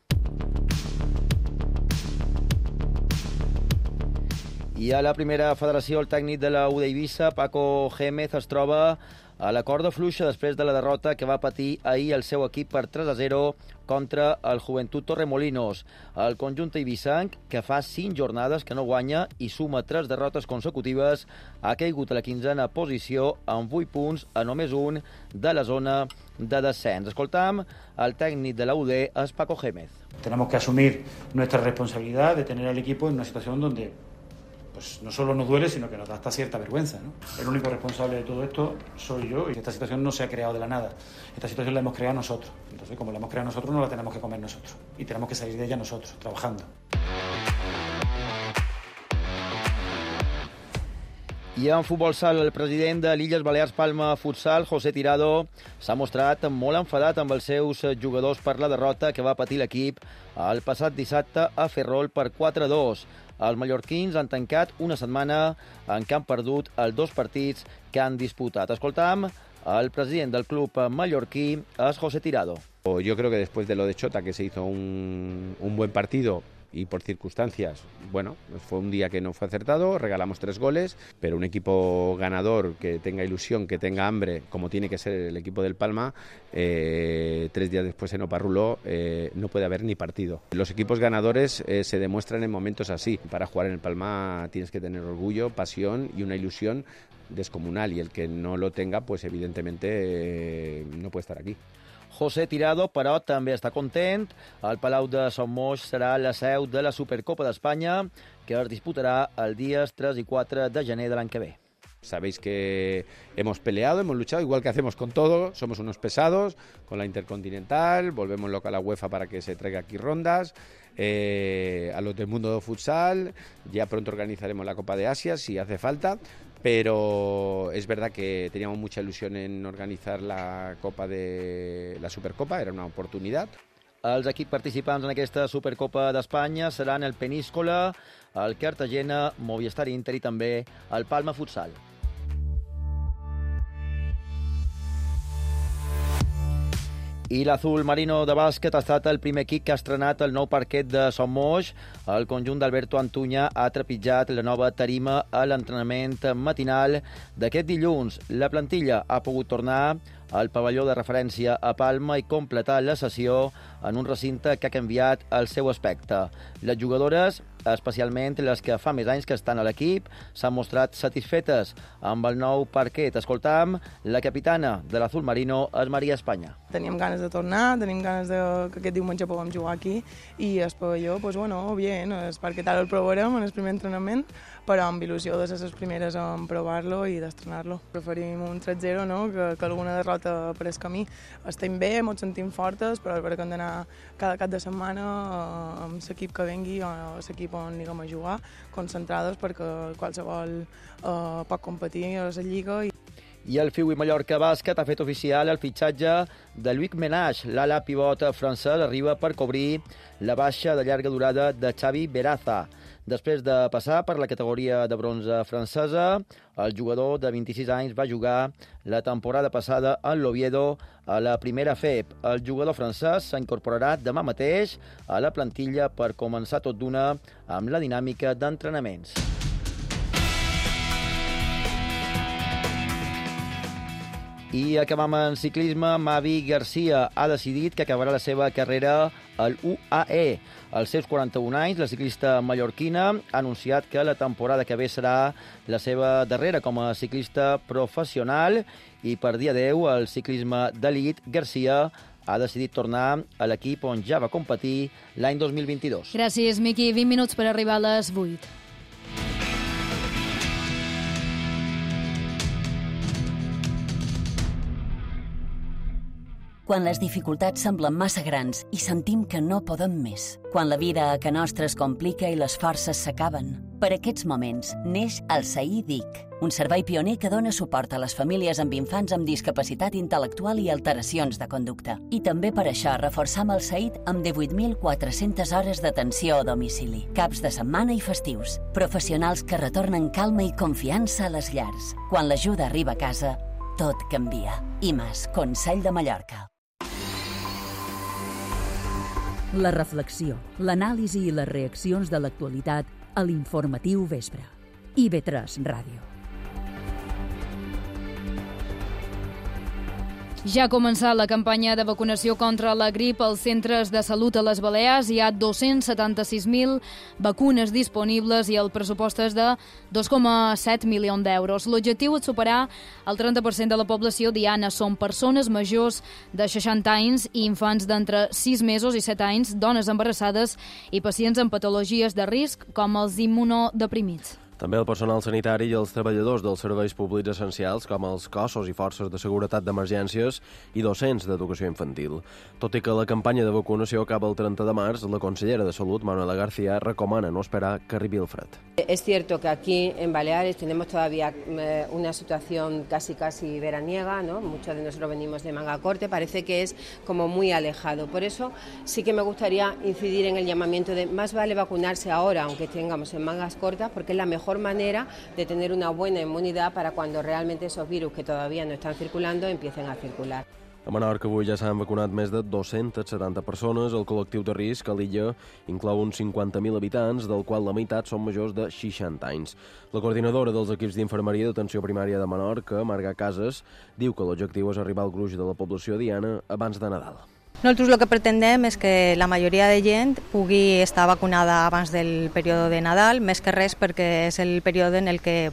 I a la primera federació, el tècnic de la UD Eivissa, Paco Gémez, es troba a la corda fluixa després de la derrota que va patir ahir el seu equip per 3-0 contra el Joventut Torremolinos. El conjunt eivissant, que fa 5 jornades que no guanya i suma 3 derrotes consecutives, ha caigut a la 15a posició amb 8 punts a només un de la zona de descens. Escoltam, el tècnic de la UD és Paco Gémez. Tenemos que asumir nuestra responsabilidad de tener al equipo en una situación donde no solo nos duele, sino que nos da hasta cierta vergüenza, ¿no? El único responsable de todo esto soy yo y esta situación no se ha creado de la nada. Esta situación la hemos creado nosotros. Entonces, como la hemos creado nosotros, no la tenemos que comer nosotros. Y tenemos que salir de ella nosotros, trabajando. I en futbol sala, el president de l'Illes Balears Palma Futsal, José Tirado, s'ha mostrat molt enfadat amb els seus jugadors per la derrota que va patir l'equip el passat dissabte a Ferrol per 4-2. Els mallorquins han tancat una setmana en què han perdut els 2 partits que han disputat. Escoltam, el president del club mallorquí és José Tirado. Yo creo que después de lo de Chota, que se hizo un buen partido, y por circunstancias, fue un día que no fue acertado, regalamos 3 goles, pero un equipo ganador que tenga ilusión, que tenga hambre, como tiene que ser el equipo del Palma, 3 días después en Oparrulo no puede haber ni partido. Los equipos ganadores se demuestran en momentos así. Para jugar en el Palma tienes que tener orgullo, pasión y una ilusión descomunal, y el que no lo tenga, pues evidentemente no puede estar aquí. José Tirado, però, també està content. El Palau de Son Moix serà la seu de la Supercopa d'Espanya, que es disputarà els dies 3 i 4 de gener de l'any que ve. Sabéis que hemos peleado, hemos luchado, igual que hacemos con todo, somos unos pesados, con la Intercontinental, volvemos loca a la UEFA para que se traiga aquí rondas, a los del mundo del futsal, ya pronto organizaremos la Copa de Asia si hace falta, pero es verdad que teníamos mucha ilusión en organizar la Supercopa, era una oportunidad. Els equips participants en aquesta Supercopa d'Espanya seran el Peníscola, el Cartagena, Movistar Inter i també el Palma Futsal. I l'Azul Marino de bàsquet ha estat el primer equip que ha estrenat el nou parquet de Son Moix. El conjunt d'Alberto Antuña ha trepitjat la nova tarima a l'entrenament matinal d'aquest dilluns. La plantilla ha pogut tornar al pavelló de referència a Palma i completar la sessió en un recinte que ha canviat el seu aspecte. Les jugadores, especialment les que fa més anys que estan a l'equip, s'han mostrat satisfetes amb el nou parquet. Escoltam la capitana de l'Azul Marino, és Maria Espanya. Teníem ganes de tornar, tenim ganes que aquest diumenge puguem jugar aquí i el pavelló, bien, el parquet ara el provarem en el primer entrenament, però amb il·lusió de ser les primeres en provar-lo i d'estrenar-lo. Preferim un 3-0, no?, que alguna derrota per el camí. Estem bé, ens sentim fortes, però és veritat que hem d'anar cada cap de setmana amb l'equip que vengui o l'equip on anirem a jugar, concentrades perquè qualsevol pot competir a la Lliga. I el FIU i Mallorca Bàsquet ha fet oficial el fitxatge de Luc Menage. L'ala pivot francès arriba per cobrir la baixa de llarga durada de Xavi Beraza. Després de passar per la categoria de bronze francesa, el jugador de 26 anys va jugar la temporada passada en l'Oviedo a la primera FEP. El jugador francès s'incorporarà demà mateix a la plantilla per començar tot d'una amb la dinàmica d'entrenaments. I acabam en ciclisme. Mavi Garcia ha decidit que acabarà la seva carrera al UAE. Als seus 41 anys, la ciclista mallorquina ha anunciat que la temporada que ve serà la seva darrera com a ciclista professional i per dia 10 el ciclisme d'elit, Garcia ha decidit tornar a l'equip on ja va competir l'any 2022. Gràcies, Miqui. 20 minuts per arribar a les 8. Quan les dificultats semblen massa grans i sentim que no podem més. Quan la vida a ca nostra es complica i les forces s'acaben. Per aquests moments neix el SAI DIC, un servei pioner que dona suport a les famílies amb infants amb discapacitat intel·lectual i alteracions de conducta. I també per això reforçam el SAID amb 18.400 hores d'atenció a domicili, caps de setmana i festius. Professionals que retornen calma i confiança a les llars. Quan l'ajuda arriba a casa, tot canvia. IMAS, Consell de Mallorca. La reflexió, l'anàlisi i les reaccions de l'actualitat a l'Informatiu Vespre. IB3 Ràdio. Ja ha començat la campanya de vacunació contra la grip als centres de salut a les Balears. Hi ha 276.000 vacunes disponibles i el pressupost és de 2,7 milions d'euros. L'objectiu és superar el 30% de la població diana. Són persones majors de 60 anys i infants d'entre 6 mesos i 7 anys, dones embarassades i pacients amb patologies de risc com els immunodeprimits. També el personal sanitari i els treballadors dels serveis públics essencials, com els cossos i forces de seguretat d'emergències i docents d'educació infantil. Tot i que la campanya de vacunació acaba el 30 de març, la consellera de Salut, Manuela García, recomana no esperar que arribi el fred. Es cierto que aquí en Baleares tenemos todavía una situación casi veraniega, ¿no? Muchos de nosotros venimos de manga corta, parece que es como muy alejado. Por eso sí que me gustaría incidir en el llamamiento de más vale vacunarse ahora, aunque tengamos en mangas cortas, porque es la mejor manera de tener una buena inmunidad para cuando realmente esos virus que todavía no están circulando empiecen a circular. A Menorca avui ja s'han vacunat més de 270 persones. El col·lectiu de risc a l'illa inclou uns 50.000 habitants, del qual la meitat són majors de 60 anys. La coordinadora dels equips d'infermeria d'atenció primària de Menorca, Marga Casas, diu que l'objectiu és arribar al gruix de la població diana abans de Nadal. Nosaltres el que pretendem és que la majoria de gent pugui estar vacunada abans del període de Nadal, més que res perquè és el període en el que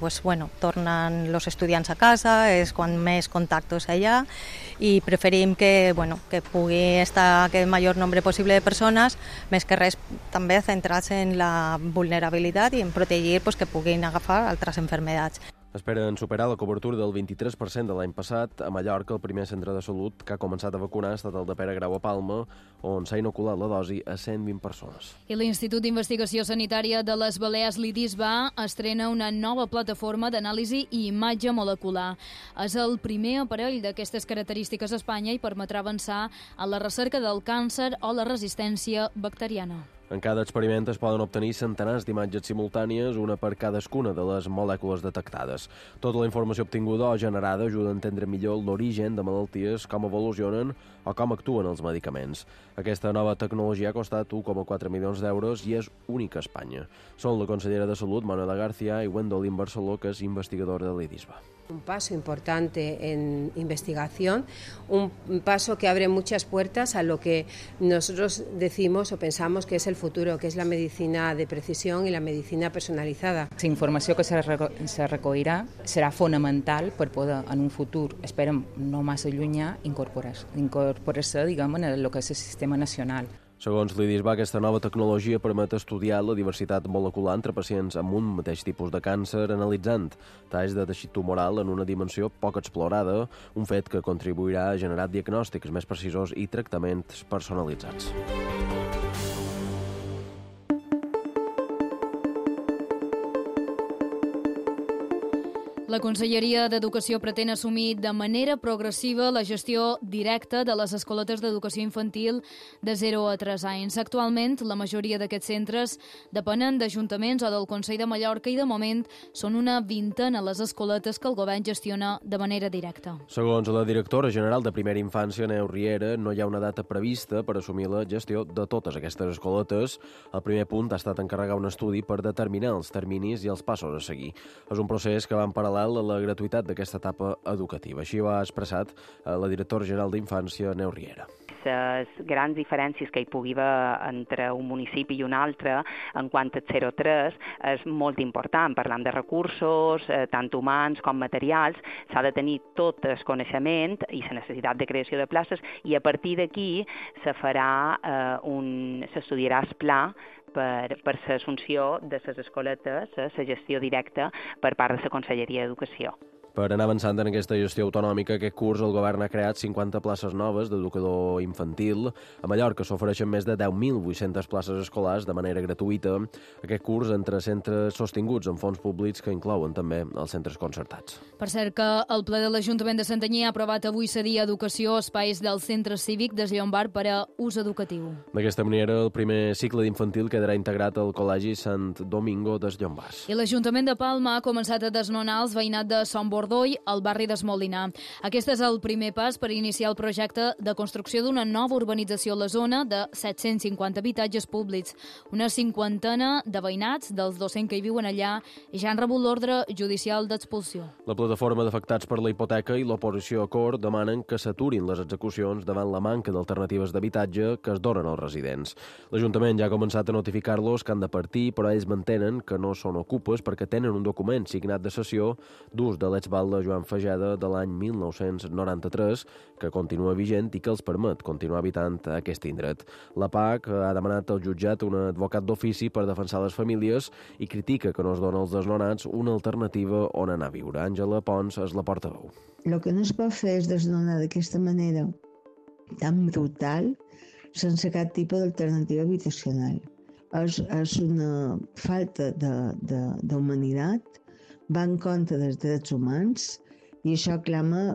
tornen els estudiants a casa, és quan més contactes allà i preferim que pugui estar aquest major nombre possible de persones, més que res també centrar-se en la vulnerabilitat i en protegir que puguin agafar altres malalties. Esperen superar la cobertura del 23% de l'any passat. A Mallorca, el primer centre de salut que ha començat a vacunar ha estat el de Pere Grau a Palma, on s'ha inoculat la dosi a 120 persones. I l'Institut d'Investigació Sanitària de les Balears, l'IDISBA, estrena una nova plataforma d'anàlisi i imatge molecular. És el primer aparell d'aquestes característiques a Espanya i permetrà avançar en la recerca del càncer o la resistència bacteriana. En cada experiment es poden obtenir centenars d'imatges simultànies, una per cadascuna de les molècules detectades. Tota la informació obtinguda o generada ajuda a entendre millor l'origen de malalties, com evolucionen o com actuen els medicaments. Aquesta nova tecnologia ha costat 1,4 milions d'euros i és única a Espanya. Són la consellera de Salut, Manuela García, i Gwendolyn Barceló, que és investigadora de l'IDISBA. Un paso importante en investigación, un paso que abre muchas puertas a lo que nosotros decimos o pensamos que es el futuro, que es la medicina de precisión i la medicina personalitzada. La informació que se recollirà serà fonamental per poder, en un futur, esperem no massa llunyà, incorporar-se, diguem, en el que és el sistema nacional. Segons l'IDISBA, aquesta nova tecnologia permet estudiar la diversitat molecular entre pacients amb un mateix tipus de càncer, analitzant talls de teixit tumoral en una dimensió poc explorada, un fet que contribuirà a generar diagnòstics més precisos i tractaments personalitzats. La Conselleria d'Educació pretén assumir de manera progressiva la gestió directa de les escoletes d'educació infantil de 0 a 3 anys. Actualment, la majoria d'aquests centres depenen d'ajuntaments o del Consell de Mallorca i, de moment, són una vintena les escoletes que el govern gestiona de manera directa. Segons la directora general de Primera Infància, Neus Riera, no hi ha una data prevista per assumir la gestió de totes aquestes escoletes. El primer punt ha estat encarregar un estudi per determinar els terminis i els passos a seguir. És un procés que va en paral·lel a la gratuïtat d'aquesta etapa educativa. Així ho ha expressat la directora general d'Infància, Neus Riera. Les grans diferències que hi pugui haver entre un municipi i un altre en quant a 0-3 és molt important. Parlant de recursos, tant humans com materials, s'ha de tenir tot el coneixement i la necessitat de creació de places i a partir d'aquí s'estudiarà el pla per l'assumpció de les escoletes, la gestió directa per part de la Conselleria d'Educació. Per anar avançant en aquesta gestió autonòmica, aquest curs el govern ha creat 50 places noves d'educador infantil. A Mallorca s'ofereixen més de 10.800 places escolars de manera gratuïta. Aquest curs entre centres sostinguts amb fons públics que inclouen també els centres concertats. Per cert que el ple de l'Ajuntament de Santanyí ha aprovat avui cedir a Educació espais del Centre Cívic de Llombar per a ús educatiu. D'aquesta manera, el primer cicle d'infantil quedarà integrat al Col·legi Sant Domingo de Llombars. I l'Ajuntament de Palma ha començat a desnonar els veïnat de Son Bordoi al barri d'Esmolinar. Aquest és el primer pas per iniciar el projecte de construcció d'una nova urbanització a la zona de 750 habitatges públics. Una cinquantena de veïnats dels 200 que hi viuen allà ja han rebut l'ordre judicial d'expulsió. La plataforma d'afectats per la hipoteca i l'oposició a Cort demanen que s'aturin les execucions davant la manca d'alternatives d'habitatge que es donen als residents. L'Ajuntament ja ha començat a notificar-los que han de partir, però ells mantenen que no són ocupes perquè tenen un document signat de cessió d'ús de l'exval de Joan Fageda de l'any 1993, que continua vigent i que els permet continuar habitant aquest indret. La PAC ha demanat al jutjat un advocat d'ofici per defensar les famílies i critica que no es dona als desnonats una alternativa on anar a viure. Àngela Pons és la portaveu. El que no es pot fer és desnonar d'aquesta manera tan brutal sense cap tipus d'alternativa habitacional. És una falta d'humanitat, va en contra dels drets humans i això clama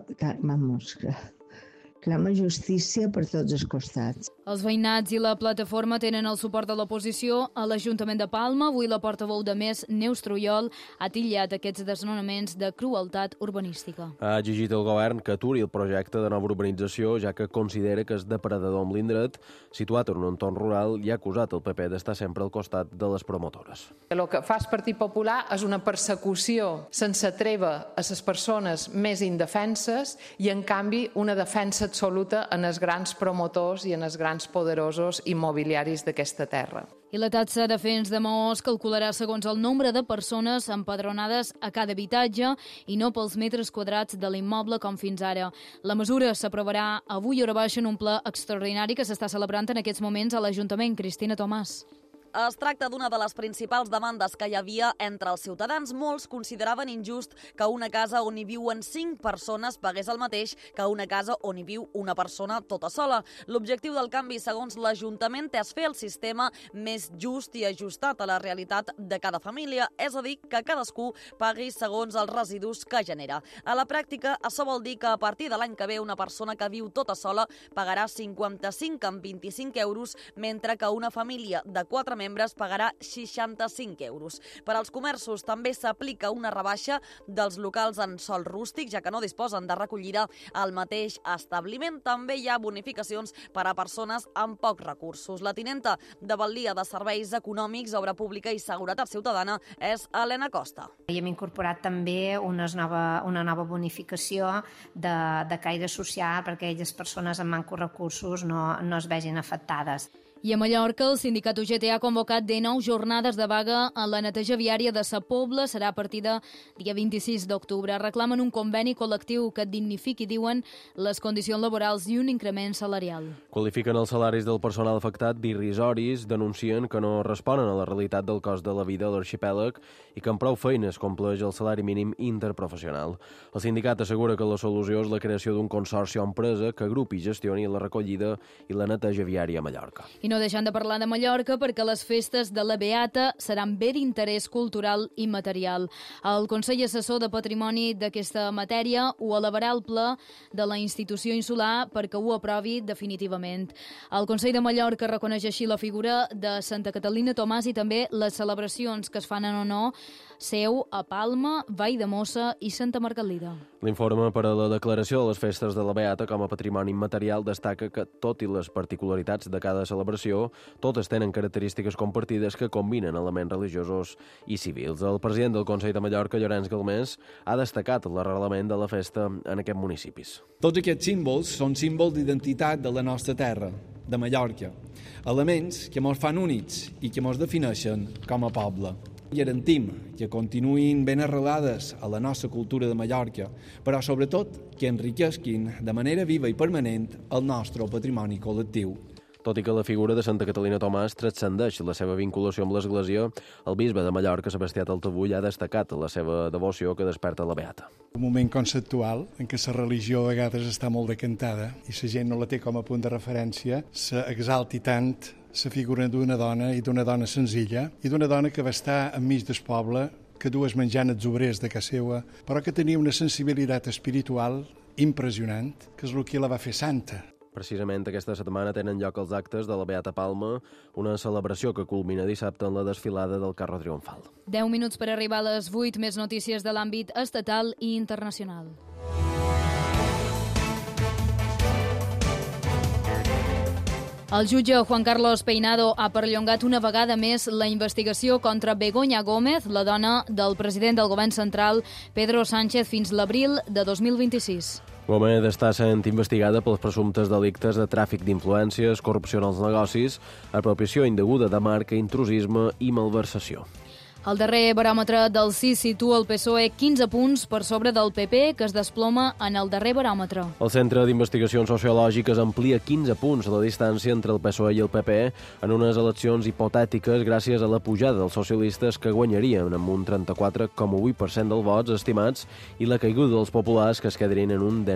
justícia per tots els costats. Els veïnats i la plataforma tenen el suport de l'oposició a l'Ajuntament de Palma. Avui la portaveu de Més, Neus Trujol, ha titllat aquests desnonaments de crueltat urbanística. Ha exigit al govern que aturi el projecte de nova urbanització, ja que considera que és depredador amb l'indret, situat en un entorn rural, i ha acusat el PP d'estar sempre al costat de les promotores. El que fa el Partit Popular és una persecució sense treva a les persones més indefenses i, en canvi, una defensa absoluta en els grans promotors i en els grans poderosos immobiliaris d'aquesta terra. I la taxa de Fens de Maó es calcularà segons el nombre de persones empadronades a cada habitatge i no pels metres quadrats de l'immoble com fins ara. La mesura s'aprovarà avui hora baixa en un ple extraordinari que s'està celebrant en aquests moments a l'Ajuntament. Cristina Tomàs. Es tracta d'una de les principals demandes que hi havia entre els ciutadans. Molts consideraven injust que una casa on hi viuen 5 persones pagués el mateix que una casa on hi viu una persona tota sola. L'objectiu del canvi, segons l'Ajuntament, és fer el sistema més just i ajustat a la realitat de cada família, és a dir, que cadascú pagui segons els residus que genera. A la pràctica, això vol dir que a partir de l'any que ve una persona que viu tota sola pagarà 55,25 euros, mentre que una família de 4 membres pagarà 65 euros. Per als comerços també s'aplica una rebaixa dels locals en sòl rústic, ja que no disposen de recollida al mateix establiment. També hi ha bonificacions per a persones amb pocs recursos. La tinenta de Batllia de Serveis Econòmics, Obra Pública i Seguretat Ciutadana és Helena Costa. I hem incorporat també una nova bonificació de caire social perquè aquelles persones amb manco recursos no es vegin afectades. I a Mallorca, el sindicat UGT ha convocat de 9 jornades de vaga a la neteja viària de Sa Pobla. Serà a partir de dia 26 d'octubre. Reclamen un conveni col·lectiu que dignifiqui, diuen, les condicions laborals i un increment salarial. Qualifiquen els salaris del personal afectat d'irrisoris, denuncien que no responen a la realitat del cost de la vida a l'arxipèlag i que amb prou feines compleix el salari mínim interprofessional. El sindicat assegura que la solució és la creació d'un consorci o empresa que agrupi i gestioni la recollida i la neteja viària a Mallorca. I no deixant de parlar de Mallorca, perquè les festes de la Beata seran bé d'interès cultural i material. El Consell Assessor de Patrimoni d'aquesta matèria ho elevarà al ple de la institució insular perquè ho aprovi definitivament. El Consell de Mallorca reconeix així la figura de Santa Catalina Tomàs i també les celebracions que es fan en honor seu a Palma, Valldemossa i Santa Margalida. L'informe per a la declaració de les festes de la Beata com a patrimoni immaterial destaca que, tot i les particularitats de cada celebració, totes tenen característiques compartides que combinen elements religiosos i civils. El president del Consell de Mallorca, Llorenç Galmés, ha destacat l'arrelament de la festa en aquests municipis. Tots aquests símbols són símbols d'identitat de la nostra terra, de Mallorca, elements que ens fan únics i que ens defineixen com a poble. Garantim que continuïn ben arrelades a la nostra cultura de Mallorca, però sobretot que enriquesquin de manera viva i permanent el nostre patrimoni col·lectiu. Tot i que la figura de Santa Catalina Tomàs transcendeix la seva vinculació amb l'Església, el bisbe de Mallorca, Sebastià Taltabull, ha destacat la seva devoció que desperta la Beata. Un moment conceptual en què la religió a vegades està molt decantada i la gent no la té com a punt de referència, s'exalti tant la figura d'una dona i d'una dona senzilla i d'una dona que va estar enmig del poble, que dues menjant els obrers de casa seva, però que tenia una sensibilitat espiritual impressionant, que és el que la va fer santa. Precisament aquesta setmana tenen lloc els actes de la Beata Palma, una celebració que culmina dissabte en la desfilada del carro triomfal. 10 minuts per arribar a les 8, més notícies de l'àmbit estatal i internacional. El jutge Juan Carlos Peinado ha perllongat una vegada més la investigació contra Begoña Gómez, la dona del president del govern central, Pedro Sánchez, fins l'abril de 2026. Gómez està sent investigada pels presumptes delictes de tràfic d'influències, corrupció en els negocis, apropiació indeguda de marca, intrusisme i malversació. El darrer baròmetre del CIS situa el PSOE 15 punts per sobre del PP, que es desploma en el darrer baròmetre. El Centre d'Investigacions Sociològiques amplia 15 punts la distància entre el PSOE i el PP en unes eleccions hipotètiques gràcies a la pujada dels socialistes que guanyarien amb un 34,8% dels vots estimats i la caiguda dels populars que es quedarien en un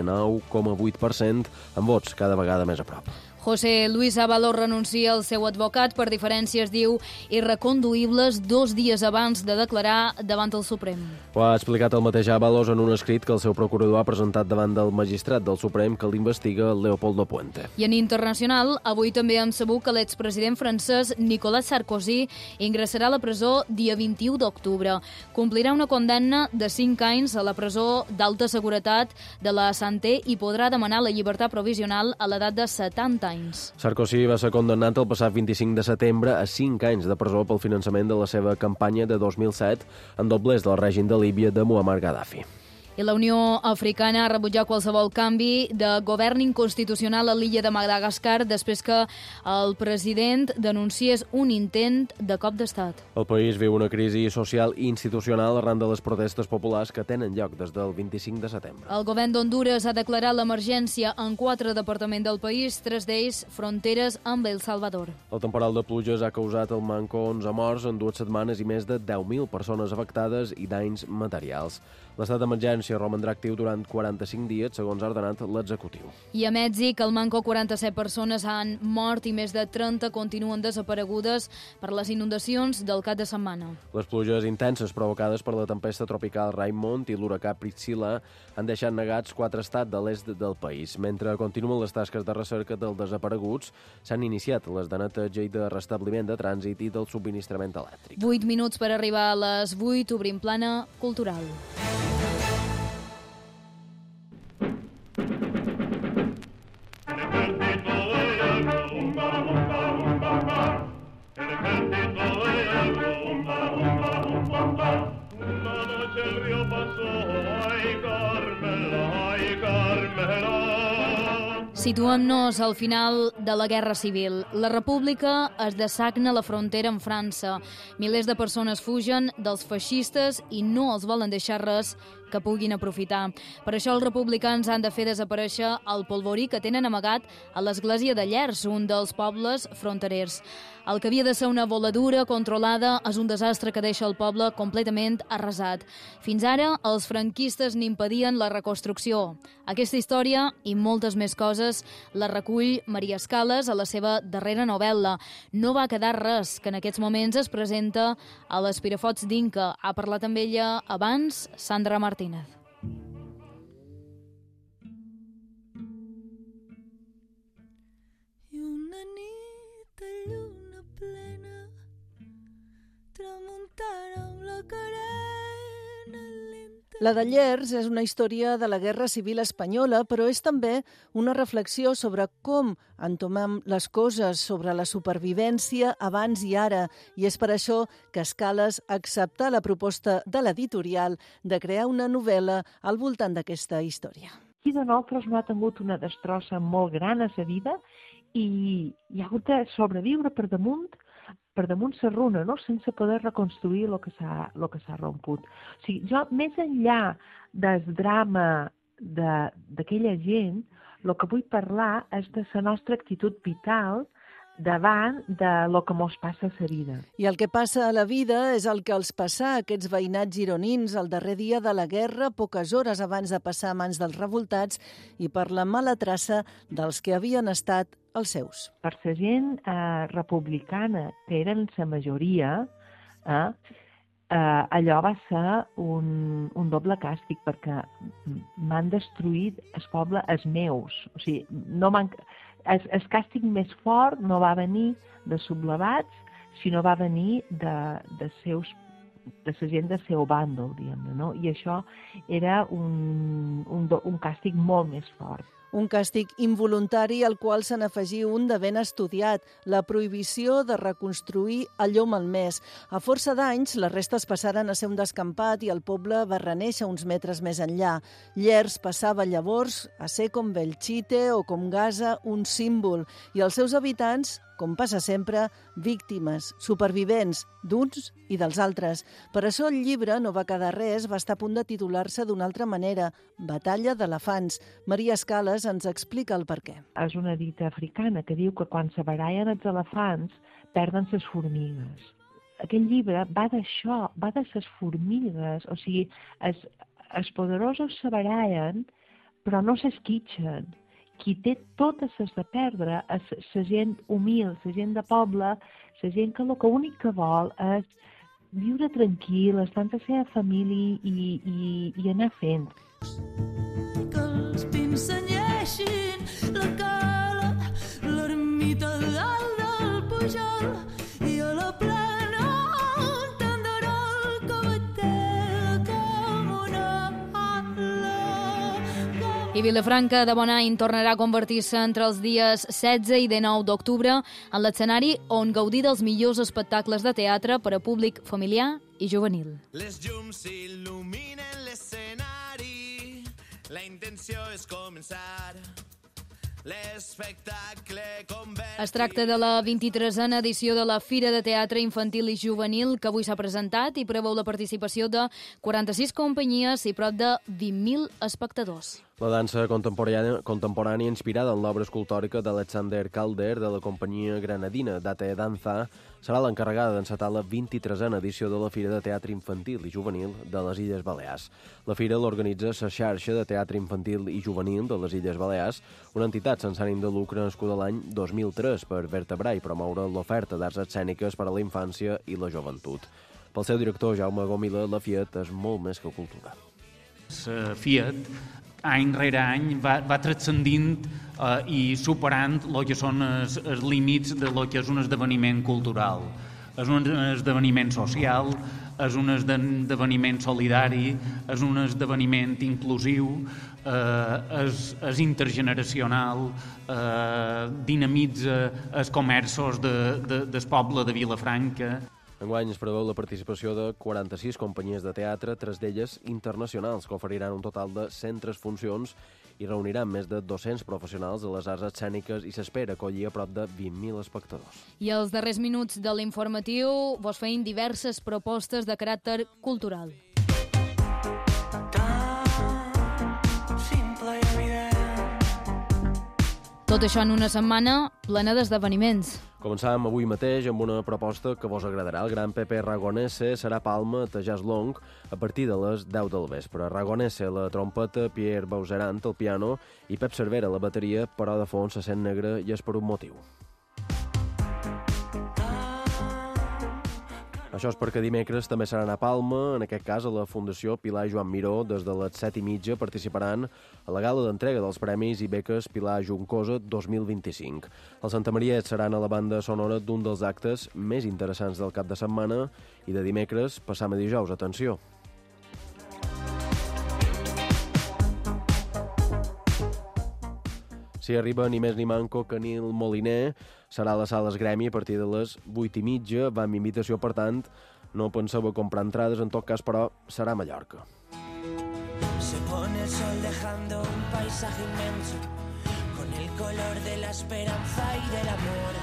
19,8% amb vots cada vegada més a prop. José Luis Ábalos renuncia al seu advocat per diferències, diu, irreconduïbles 2 dies abans de declarar davant el Suprem. Ho ha explicat el mateix Ábalos en un escrit que el seu procurador ha presentat davant del magistrat del Suprem que l'investiga, Leopoldo Puente. I en internacional, avui també hem sabut que l'expresident francès Nicolas Sarkozy ingressarà a la presó dia 21 d'octubre. Complirà una condemna de 5 anys a la presó d'alta seguretat de la Santé i podrà demanar la llibertat provisional a l'edat de 70 anys. Sarkozy va ser condemnat el passat 25 de setembre a 5 anys de presó pel finançament de la seva campanya de 2007 en doblers del règim de Líbia de Muammar Gaddafi. I la Unió Africana ha rebutjat qualsevol canvi de govern inconstitucional a l'illa de Madagascar després que el president denunciés un intent de cop d'estat. El país viu una crisi social i institucional arran de les protestes populars que tenen lloc des del 25 de setembre. El govern d'Honduras ha declarat l'emergència en 4 departaments del país, 3 d'ells fronteres amb El Salvador. El temporal de pluges ha causat al manco 11 morts en 2 setmanes i més de 10.000 persones afectades i danys materials. L'estat d'emergència romandrà actiu durant 45 dies, segons ha ordenat l'executiu. I a Mèxic, al manco 47 persones han mort i més de 30 continuen desaparegudes per les inundacions del cap de setmana. Les pluges intenses provocades per la tempesta tropical Raymond i l'huracà Priscilla han deixat negats 4 estats de l'est del país. Mentre continuen les tasques de recerca dels desapareguts, s'han iniciat les de neteja i de restabliment de trànsit i del subministrament elèctric. 8 minuts per arribar a les 8, obrim plana cultural. Situem-nos al final de la Guerra Civil. La República es dessagna a la frontera amb França. Milers de persones fugen dels feixistes i no els volen deixar res que puguin aprofitar. Per això els republicans han de fer desaparèixer el polvorí que tenen amagat a l'església de Llers, un dels pobles fronterers. El que havia de ser una voladura controlada és un desastre que deixa el poble completament arrasat. Fins ara, els franquistes n'impedien la reconstrucció. Aquesta història i moltes més coses històries la recull Maria Escales a la seva darrera novel·la. No va quedar res, que en aquests moments es presenta a l'Espirafots d'Inca. Ha parlat amb ella abans Sandra Martínez. I una nit de lluna plena, tramuntana amb la carena lenta. La de Llers és una història de la Guerra Civil Espanyola, però és també una reflexió sobre com entomem les coses, sobre la supervivència abans i ara, i és per això que Escales accepta la proposta de l'editorial de crear una novel·la al voltant d'aquesta història. Qui de nosaltres no ha tingut una destrossa molt gran a sa vida i ha hagut de sobreviure per damunt sa runa, no? Sense poder reconstruir el que s'ha romput. O sigui, jo, més enllà del drama d'aquella gent, el que vull parlar és de la nostra actitud vital davant de lo que mos passa a la vida. I el que passa a la vida és el que els passa a aquests veïnats gironins el darrer dia de la guerra, poques hores abans de passar a mans dels revoltats i per la mala traça dels que havien estat els seus. Per la gent republicana, que eren la majoria, allò va ser un doble càstig, perquè m'han destruït el poble, els meus. O sigui, el càstig més fort no va venir de sublevats, sinó va venir de la gent del seu bàndol, diguem-ne, no? I això era un càstig molt més fort. Un càstig involuntari al qual se n'afegí un de ben estudiat, la prohibició de reconstruir allò malmès. A força d'anys, les restes passaren a ser un descampat i el poble va renéixer uns metres més enllà. Llers passava llavors a ser com Belchite o com Gaza un símbol, i els seus habitants, com passa sempre, víctimes, supervivents, d'uns i dels altres. Per això el llibre No va quedar res va estar a punt de titular-se d'una altra manera, Batalla d'elefants. Maria Escales ens explica el perquè. És una dita africana que diu que quan se barallen els elefants perden les formigues. Aquest llibre va d'això, va de les formigues. O sigui, els poderosos se barallen però no s'esquitxen. Qui té totes les de perdre és la gent humil, la gent de poble, la gent que el únic que vol és viure tranquil, estar amb la seva família i anar fent. Que els pins senyeixin la cala, l'ermita dalt del pujol i a la plena tenderol que batega com una ala. I Vilafranca de Bonany tornarà a convertir-se entre els dies 16 i 19 d'octubre en l'escenari on gaudir dels millors espectacles de teatre per a públic familiar i juvenil. Les llums il·luminen l'escenari, la intenció és començar l'espectacle convert. Es tracta de la 23a edició de la Fira de Teatre Infantil i Juvenil que avui s'ha presentat i preveu la participació de 46 companyies i prop de 20.000 espectadors. La dansa contemporània inspirada en l'obra escultòrica d'Alexander Calder de la companyia granadina Date Danza serà l'encarregada d'encetar la 23a edició de la Fira de Teatre Infantil i Juvenil de les Illes Balears. La fira l'organitza la Xarxa de Teatre Infantil i Juvenil de les Illes Balears, una entitat sense ànim de lucre nascuda l'any 2003 per vertebrar i promoure l'oferta d'arts escèniques per a la infància i la joventut. Pel seu director, Jaume Gomila, la Fiat és molt més que cultura. La Fiat any rere any va transcendint i superant el que són els límits de lo que és un esdeveniment cultural. És un esdeveniment social, és un esdeveniment solidari, és un esdeveniment inclusiu, és intergeneracional, dinamitza els comerços del poble de Vilafranca. Enguany es preveu la participació de 46 companyies de teatre, 3 d'elles internacionals, que oferiran un total de 103 funcions i reuniran més de 200 professionals de les arts escèniques i s'espera acollir a prop de 20.000 espectadors. I als darrers minuts de l'informatiu vos feim diverses propostes de caràcter cultural. Tot això en una setmana plena d'esdeveniments. Començàvem avui mateix amb una proposta que vos agradarà. El gran Pepe Ragonese serà Palma a Jazz Long a partir de les 10 del vespre. Ragonese a la trompeta, Pierre Bauserant al piano i Pep Cervera a la bateria, però de fons se sent negre i és per un motiu. Això és perquè dimecres també seran a Palma, en aquest cas a la Fundació Pilar Joan Miró. Des de les 7:30 participaran a la gala d'entrega dels premis i beques Pilar Juncosa 2025. Els santamariets seran a la banda sonora d'un dels actes més interessants del cap de setmana i de dimecres passam a dijous. Atenció! Si arriba ni més ni manco que Nil Moliner, serà a les sales Gremi a partir de les 8:30. Va amb invitació, per tant, no penseu a comprar entrades, en tot cas, però serà a Mallorca. Se pone el sol dejando un paisaje inmenso con el color de la esperanza y del amor.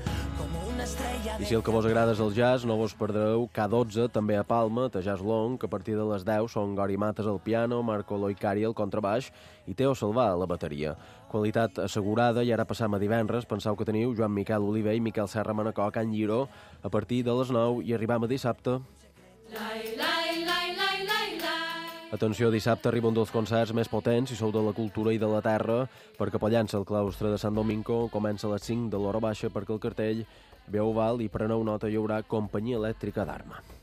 I si el que vos agrada és el jazz, no vos perdreu K12, també a Palma, a Jazz Long, que a partir de les 10 són Gori Matas al piano, Marco Loicari al contrabaix i Teo Salvà a la bateria. Qualitat assegurada, i ara passam a divendres. Penseu que teniu Joan Miquel Oliver i Miquel Serra Manacor a Can Lliró a partir de les 9 i arribam a dissabte. Atenció, dissabte arriba un dels concerts més potents, si sou de la cultura i de la terra, perquè Pollença, el claustre de Sant Domingo, comença a les 5 de l'hora baixa perquè el cartell veu val i preneu nota, hi haurà companyia elèctrica d'Arma.